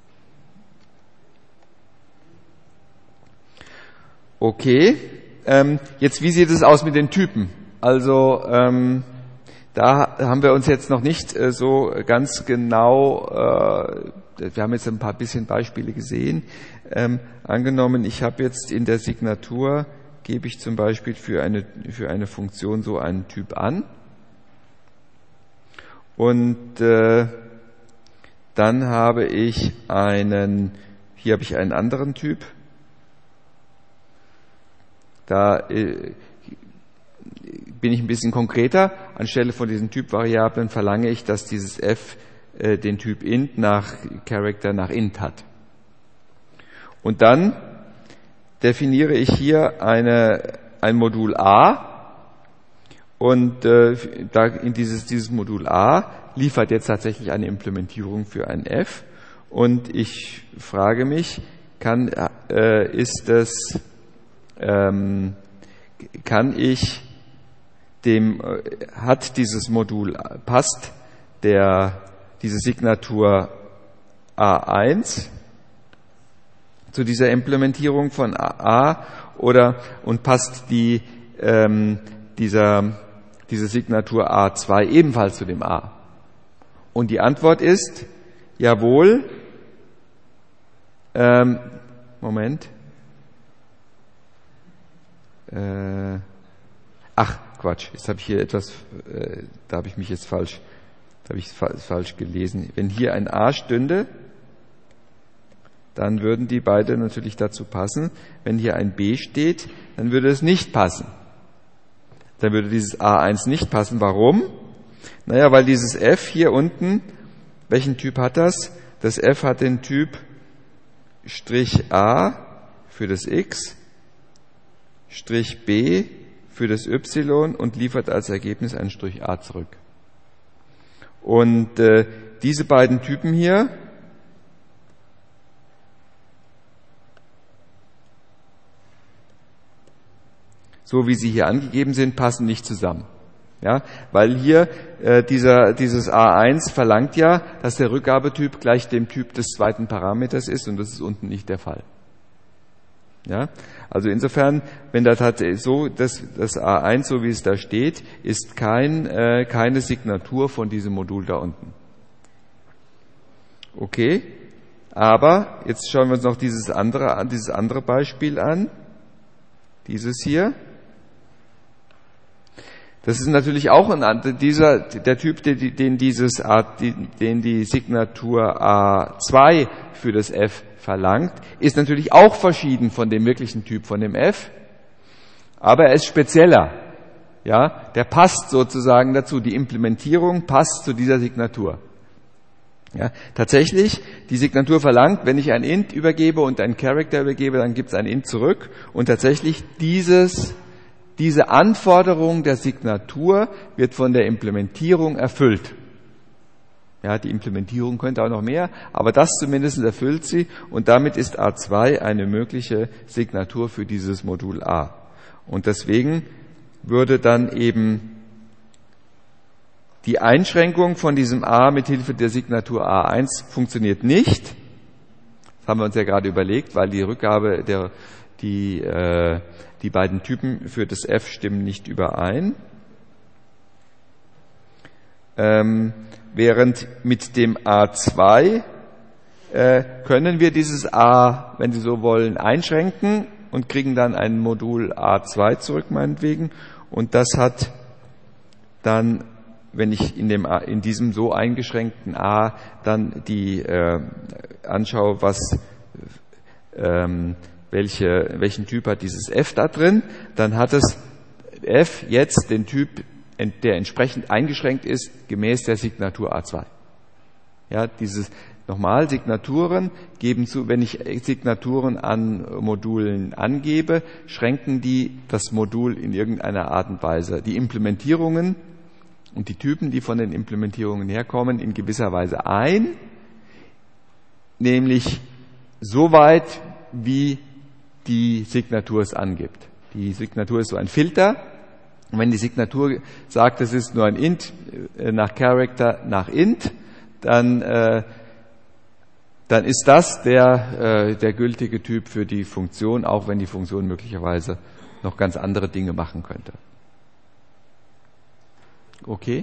S1: Okay, ähm, jetzt wie sieht es aus mit den Typen? Also ähm, da haben wir uns jetzt noch nicht äh, so ganz genau, äh, wir haben jetzt ein paar bisschen Beispiele gesehen. Ähm, angenommen, ich habe jetzt in der Signatur gebe ich zum Beispiel für eine, für eine Funktion so einen Typ an. Und äh, dann habe ich einen, hier habe ich einen anderen Typ. Da äh, bin ich ein bisschen konkreter. Anstelle von diesen Typvariablen verlange ich, dass dieses f äh, den Typ int nach Character nach int hat. Und dann definiere ich hier eine, ein Modul A und äh, da in dieses, dieses Modul A liefert jetzt tatsächlich eine Implementierung für ein f und ich frage mich, kann, äh, ist das, ähm, kann ich dem, äh, hat dieses Modul, passt der, diese Signatur A eins zu dieser Implementierung von A oder und passt die ähm, dieser diese Signatur A zwei ebenfalls zu dem A? Und die Antwort ist jawohl. Ähm, Moment. Äh, ach Quatsch, jetzt habe ich hier etwas, äh, da habe ich mich jetzt falsch, da habe ich fa- falsch gelesen. Wenn hier ein A stünde, dann würden die beide natürlich dazu passen. Wenn hier ein B steht, dann würde es nicht passen. Dann würde dieses A eins nicht passen. Warum? Naja, weil dieses F hier unten, welchen Typ hat das? Das F hat den Typ Strich A für das X, Strich B für das Y und liefert als Ergebnis einen Strich A zurück. Und äh, diese beiden Typen hier, so wie sie hier angegeben sind, passen nicht zusammen. Ja, weil hier äh, dieser, dieses A eins verlangt ja, dass der Rückgabetyp gleich dem Typ des zweiten Parameters ist und das ist unten nicht der Fall. Ja, also insofern, wenn da tatsächlich so, das, das A eins, so wie es da steht, ist kein, äh, keine Signatur von diesem Modul da unten. Okay, aber jetzt schauen wir uns noch dieses andere, dieses andere Beispiel an. Dieses hier. Das ist natürlich auch ein, dieser, der Typ, den, den dieses, den die Signatur A zwei für das F verlangt, ist natürlich auch verschieden von dem wirklichen Typ von dem F, aber er ist spezieller. Ja, der passt sozusagen dazu. Die Implementierung passt zu dieser Signatur. Ja, tatsächlich, die Signatur verlangt, wenn ich ein Int übergebe und ein Character übergebe, dann gibt es ein Int zurück. Und tatsächlich dieses, diese Anforderung der Signatur wird von der Implementierung erfüllt. Ja, die Implementierung könnte auch noch mehr, aber das zumindest erfüllt sie. Und damit ist A zwei eine mögliche Signatur für dieses Modul A. Und deswegen würde dann eben die Einschränkung von diesem A mit Hilfe der Signatur A eins funktioniert nicht. Das haben wir uns ja gerade überlegt, weil die Rückgabe der, die, äh, die beiden Typen für das F stimmen nicht überein. Ähm, während mit dem A zwei äh, können wir dieses A, wenn Sie so wollen, einschränken und kriegen dann ein Modul A zwei zurück, meinetwegen. Und das hat dann, wenn ich in, dem A, in diesem so eingeschränkten A dann die äh, anschaue, was, ähm, welche, welchen Typ hat dieses F da drin, dann hat es F jetzt den Typ, der entsprechend eingeschränkt ist, gemäß der Signatur A zwei. Ja, dieses, nochmal, Signaturen geben zu, wenn ich Signaturen an Modulen angebe, schränken die das Modul in irgendeiner Art und Weise. Die Implementierungen und die Typen, die von den Implementierungen herkommen, in gewisser Weise ein, nämlich so weit, wie die Signatur es angibt. Die Signatur ist so ein Filter. Und wenn die Signatur sagt, es ist nur ein Int nach Character nach Int, dann, äh, dann ist das der, äh, der gültige Typ für die Funktion, auch wenn die Funktion möglicherweise noch ganz andere Dinge machen könnte. Okay?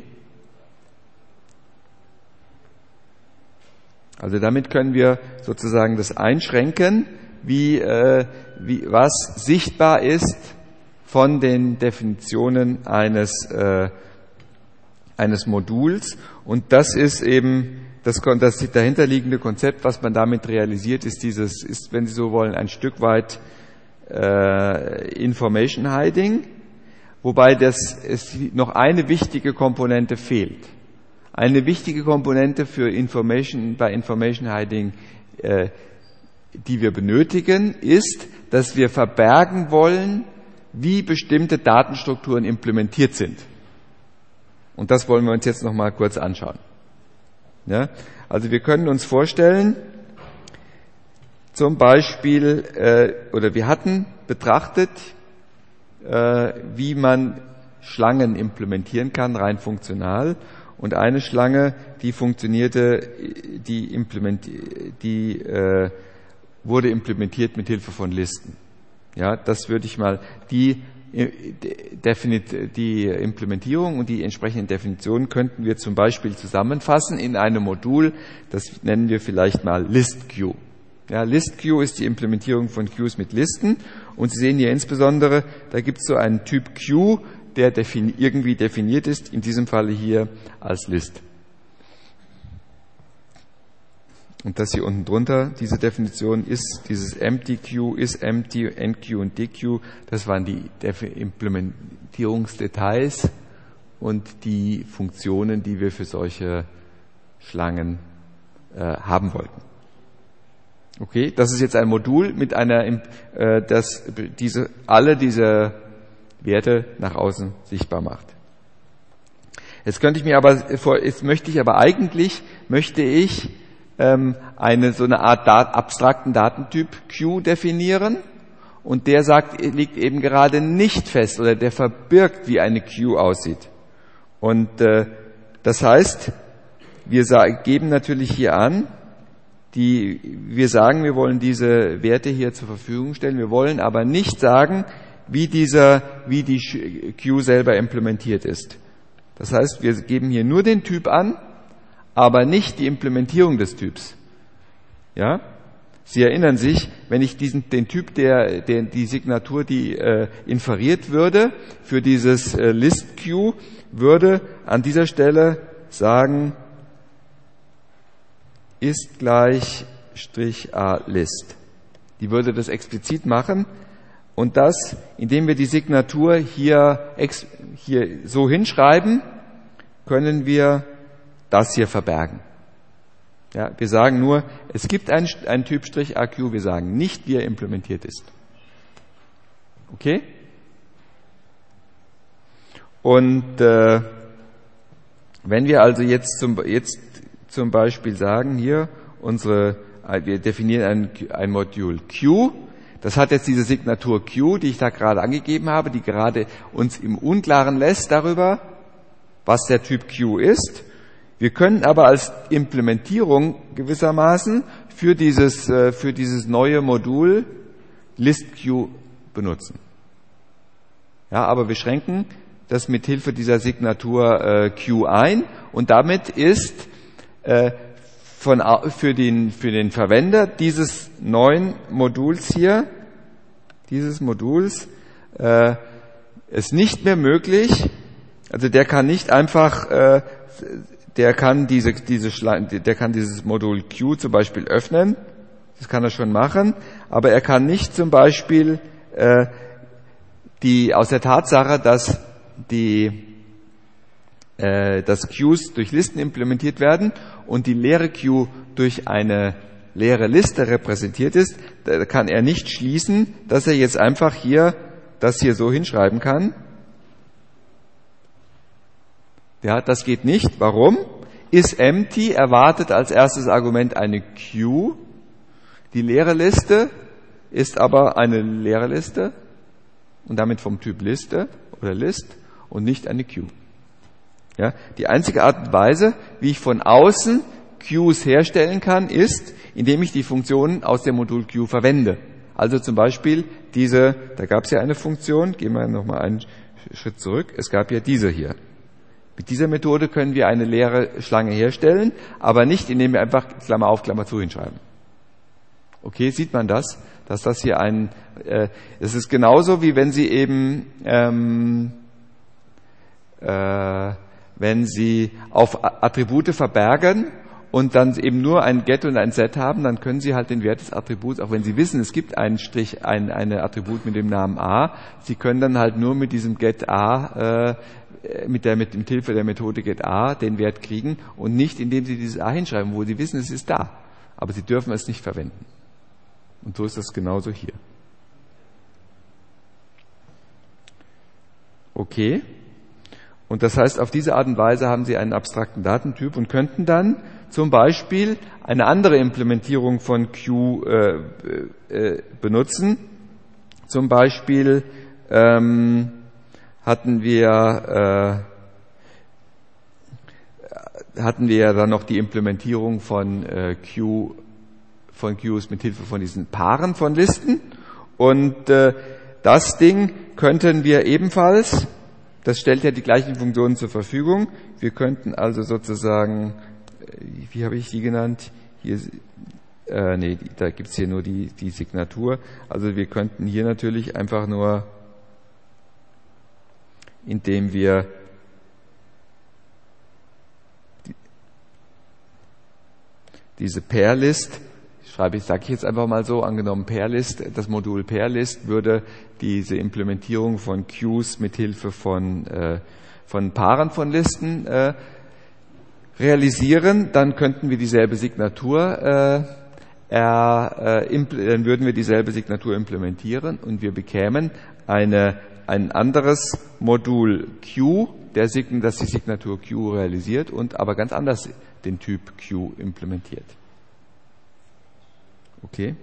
S1: Also damit können wir sozusagen das einschränken, wie, äh, wie was sichtbar ist von den Definitionen eines, äh, eines Moduls. Und das ist eben das, das dahinterliegende Konzept, was man damit realisiert, ist dieses, ist, wenn Sie so wollen, ein Stück weit äh, Information Hiding, wobei das, es noch eine wichtige Komponente fehlt. Eine wichtige Komponente für Information, bei Information Hiding, äh, die wir benötigen, ist, dass wir verbergen wollen, wie bestimmte Datenstrukturen implementiert sind. Und das wollen wir uns jetzt noch mal kurz anschauen. Ja? Also wir können uns vorstellen, zum Beispiel, äh, oder wir hatten betrachtet, äh, wie man Schlangen implementieren kann, rein funktional. Und eine Schlange, die funktionierte, die, implement, die äh, wurde implementiert mit Hilfe von Listen. Ja, das würde ich mal, die, die Implementierung und die entsprechenden Definitionen könnten wir zum Beispiel zusammenfassen in einem Modul, das nennen wir vielleicht mal ListQ. Ja, ListQ ist die Implementierung von Qs mit Listen und Sie sehen hier insbesondere, da gibt es so einen Typ Q, der defini- irgendwie definiert ist, in diesem Falle hier als List. Und das hier unten drunter, diese Definition ist, dieses Empty Q ist Empty, N Q und D Q, das waren die Implementierungsdetails und die Funktionen, die wir für solche Schlangen äh, haben wollten. Okay, das ist jetzt ein Modul mit einer, äh, das diese, alle diese Werte nach außen sichtbar macht. Jetzt könnte ich mir aber, jetzt möchte ich aber eigentlich, möchte ich ähm, eine so eine Art Dat- abstrakten Datentyp Q definieren und der sagt, liegt eben gerade nicht fest oder der verbirgt, wie eine Q aussieht. Und äh, das heißt, wir sa- geben natürlich hier an, die, wir sagen, wir wollen diese Werte hier zur Verfügung stellen, wir wollen aber nicht sagen, wie dieser, wie die Queue selber implementiert ist. Das heißt, wir geben hier nur den Typ an, aber nicht die Implementierung des Typs. Ja? Sie erinnern sich, wenn ich diesen, den Typ, der, der die Signatur, die äh, inferiert würde, für dieses äh, List-Queue, würde an dieser Stelle sagen, ist gleich Strich A List. Die würde das explizit machen und das, indem wir die Signatur hier, ex, hier so hinschreiben, können wir das hier verbergen. Ja, wir sagen nur, es gibt einen, einen Typ Strich A Q, wir sagen nicht, wie er implementiert ist. Okay? Und äh, wenn wir also jetzt zum, jetzt zum Beispiel sagen, hier, unsere, wir definieren ein, ein Modul Q, das hat jetzt diese Signatur Q, die ich da gerade angegeben habe, die gerade uns im Unklaren lässt darüber, was der Typ Q ist. Wir können aber als Implementierung gewissermaßen für dieses, für dieses neue Modul ListQ benutzen. Ja, aber wir schränken das mit Hilfe dieser Signatur äh, Q ein und damit ist äh, von, für, den, für den Verwender dieses neuen Moduls hier, dieses Moduls, äh, ist nicht mehr möglich, also der kann nicht einfach, äh, der kann diese, diese, der kann dieses Modul Q zum Beispiel öffnen, das kann er schon machen, aber er kann nicht zum Beispiel äh, die, aus der Tatsache, dass die, äh, dass Queues durch Listen implementiert werden und die leere Queue durch eine leere Liste repräsentiert ist, da kann er nicht schließen, dass er jetzt einfach hier das hier so hinschreiben kann. Ja, das geht nicht. Warum? IsEmpty erwartet als erstes Argument eine Queue. Die leere Liste ist aber eine leere Liste und damit vom Typ Liste oder List und nicht eine Queue. Ja, die einzige Art und Weise, wie ich von außen Queues herstellen kann, ist, indem ich die Funktionen aus dem Modul Queue verwende. Also zum Beispiel diese, da gab es ja eine Funktion, gehen wir nochmal einen Schritt zurück, es gab ja diese hier. Mit dieser Methode können wir eine leere Schlange herstellen, aber nicht, indem wir einfach Klammer auf, Klammer zu hinschreiben. Okay, sieht man das? Dass das hier ein, äh, es ist genauso wie wenn Sie eben, ähm, äh, wenn Sie auf Attribute verbergen und dann eben nur ein Get und ein Set haben, dann können Sie halt den Wert des Attributs, auch wenn Sie wissen, es gibt einen Strich, ein eine Attribut mit dem Namen A, Sie können dann halt nur mit diesem Get A, äh, mit der mit, mit Hilfe der Methode Get A den Wert kriegen und nicht, indem Sie dieses A hinschreiben, wo Sie wissen, es ist da. Aber Sie dürfen es nicht verwenden. Und so ist das genauso hier. Okay. Und das heißt, auf diese Art und Weise haben Sie einen abstrakten Datentyp und könnten dann zum Beispiel eine andere Implementierung von Q äh, äh, benutzen. Zum Beispiel ähm, hatten wir äh, hatten wir dann noch die Implementierung von äh, Q von Queues mit Hilfe von diesen Paaren von Listen und äh, das Ding könnten wir ebenfalls, das stellt ja die gleichen Funktionen zur Verfügung. Wir könnten also sozusagen, wie habe ich die genannt? Hier, äh, nee, da gibt's hier nur die, die Signatur. Also wir könnten hier natürlich einfach nur, indem wir die, diese Pairlist, schreibe ich, sage ich jetzt einfach mal so, angenommen Pairlist, das Modul Pairlist würde diese Implementierung von Queues mit Hilfe von, äh, von Paaren von Listen äh, realisieren, dann könnten wir dieselbe Signatur, äh, er, äh, impl- dann würden wir dieselbe Signatur implementieren und wir bekämen eine, ein anderes Modul Q, der Sign- das die Signatur Q realisiert und aber ganz anders den Typ Q implementiert. Okay.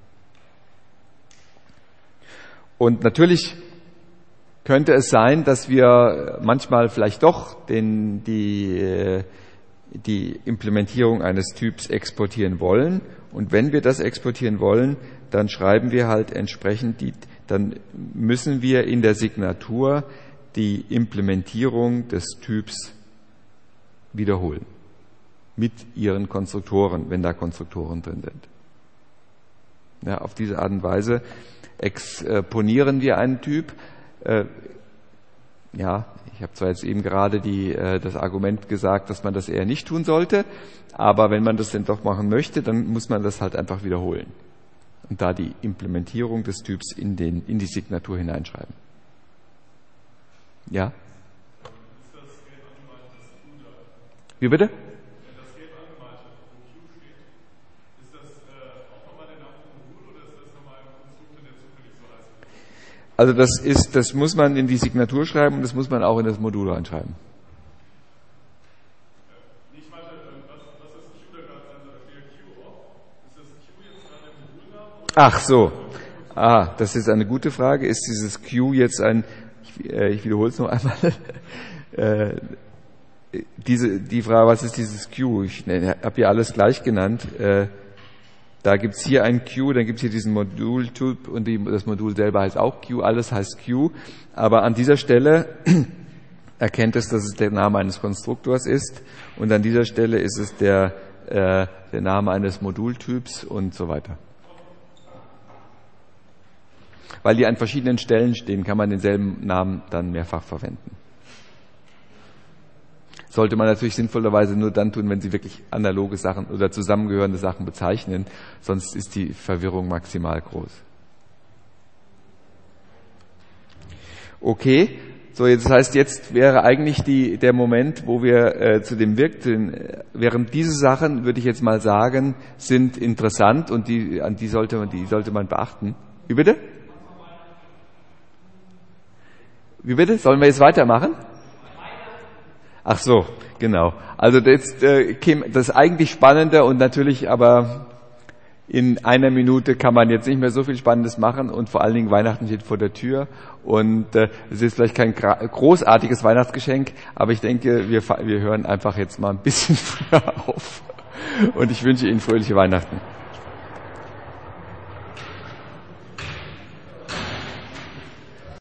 S1: Und natürlich könnte es sein, dass wir manchmal vielleicht doch den, die, die Implementierung eines Typs exportieren wollen. Und wenn wir das exportieren wollen, dann schreiben wir halt entsprechend die, dann müssen wir in der Signatur die Implementierung des Typs wiederholen. Mit ihren Konstruktoren, wenn da Konstruktoren drin sind. Ja, auf diese Art und Weise exponieren wir einen Typ. Äh, ja, ich habe zwar jetzt eben gerade die, äh, das Argument gesagt, dass man das eher nicht tun sollte, aber wenn man das denn doch machen möchte, dann muss man das halt einfach wiederholen. Und da die Implementierung des Typs in, den, in die Signatur hineinschreiben. Ja? Wie bitte? Also das ist, das muss man in die Signatur schreiben und das muss man auch in das Modul reinschreiben. Ach so. Ah, das ist eine gute Frage. Ist dieses Q jetzt ein, ich, äh, ich wiederhole es noch einmal, äh, diese, die Frage, was ist dieses Q? Ich ne, habe ja alles gleich genannt. Äh, da gibt's hier ein Q, dann gibt's hier diesen Modultyp und die, das Modul selber heißt auch Q, alles heißt Q. Aber an dieser Stelle erkennt es, dass es der Name eines Konstruktors ist und an dieser Stelle ist es der, äh, der Name eines Modultyps und so weiter. Weil die an verschiedenen Stellen stehen, kann man denselben Namen dann mehrfach verwenden. Sollte man natürlich sinnvollerweise nur dann tun, wenn Sie wirklich analoge Sachen oder zusammengehörende Sachen bezeichnen, sonst ist die Verwirrung maximal groß. Okay, so jetzt das heißt, jetzt wäre eigentlich die, der Moment, wo wir äh, zu dem Wirken, während diese Sachen, würde ich jetzt mal sagen, sind interessant und die, an die sollte man, die sollte man beachten. Wie bitte? Wie bitte? Sollen wir jetzt weitermachen? Ach so, genau. Also das, äh, das eigentlich Spannende und natürlich aber in einer Minute kann man jetzt nicht mehr so viel Spannendes machen und vor allen Dingen Weihnachten steht vor der Tür und äh, es ist vielleicht kein großartiges Weihnachtsgeschenk, aber ich denke, wir, wir hören einfach jetzt mal ein bisschen früher auf und ich wünsche Ihnen fröhliche Weihnachten.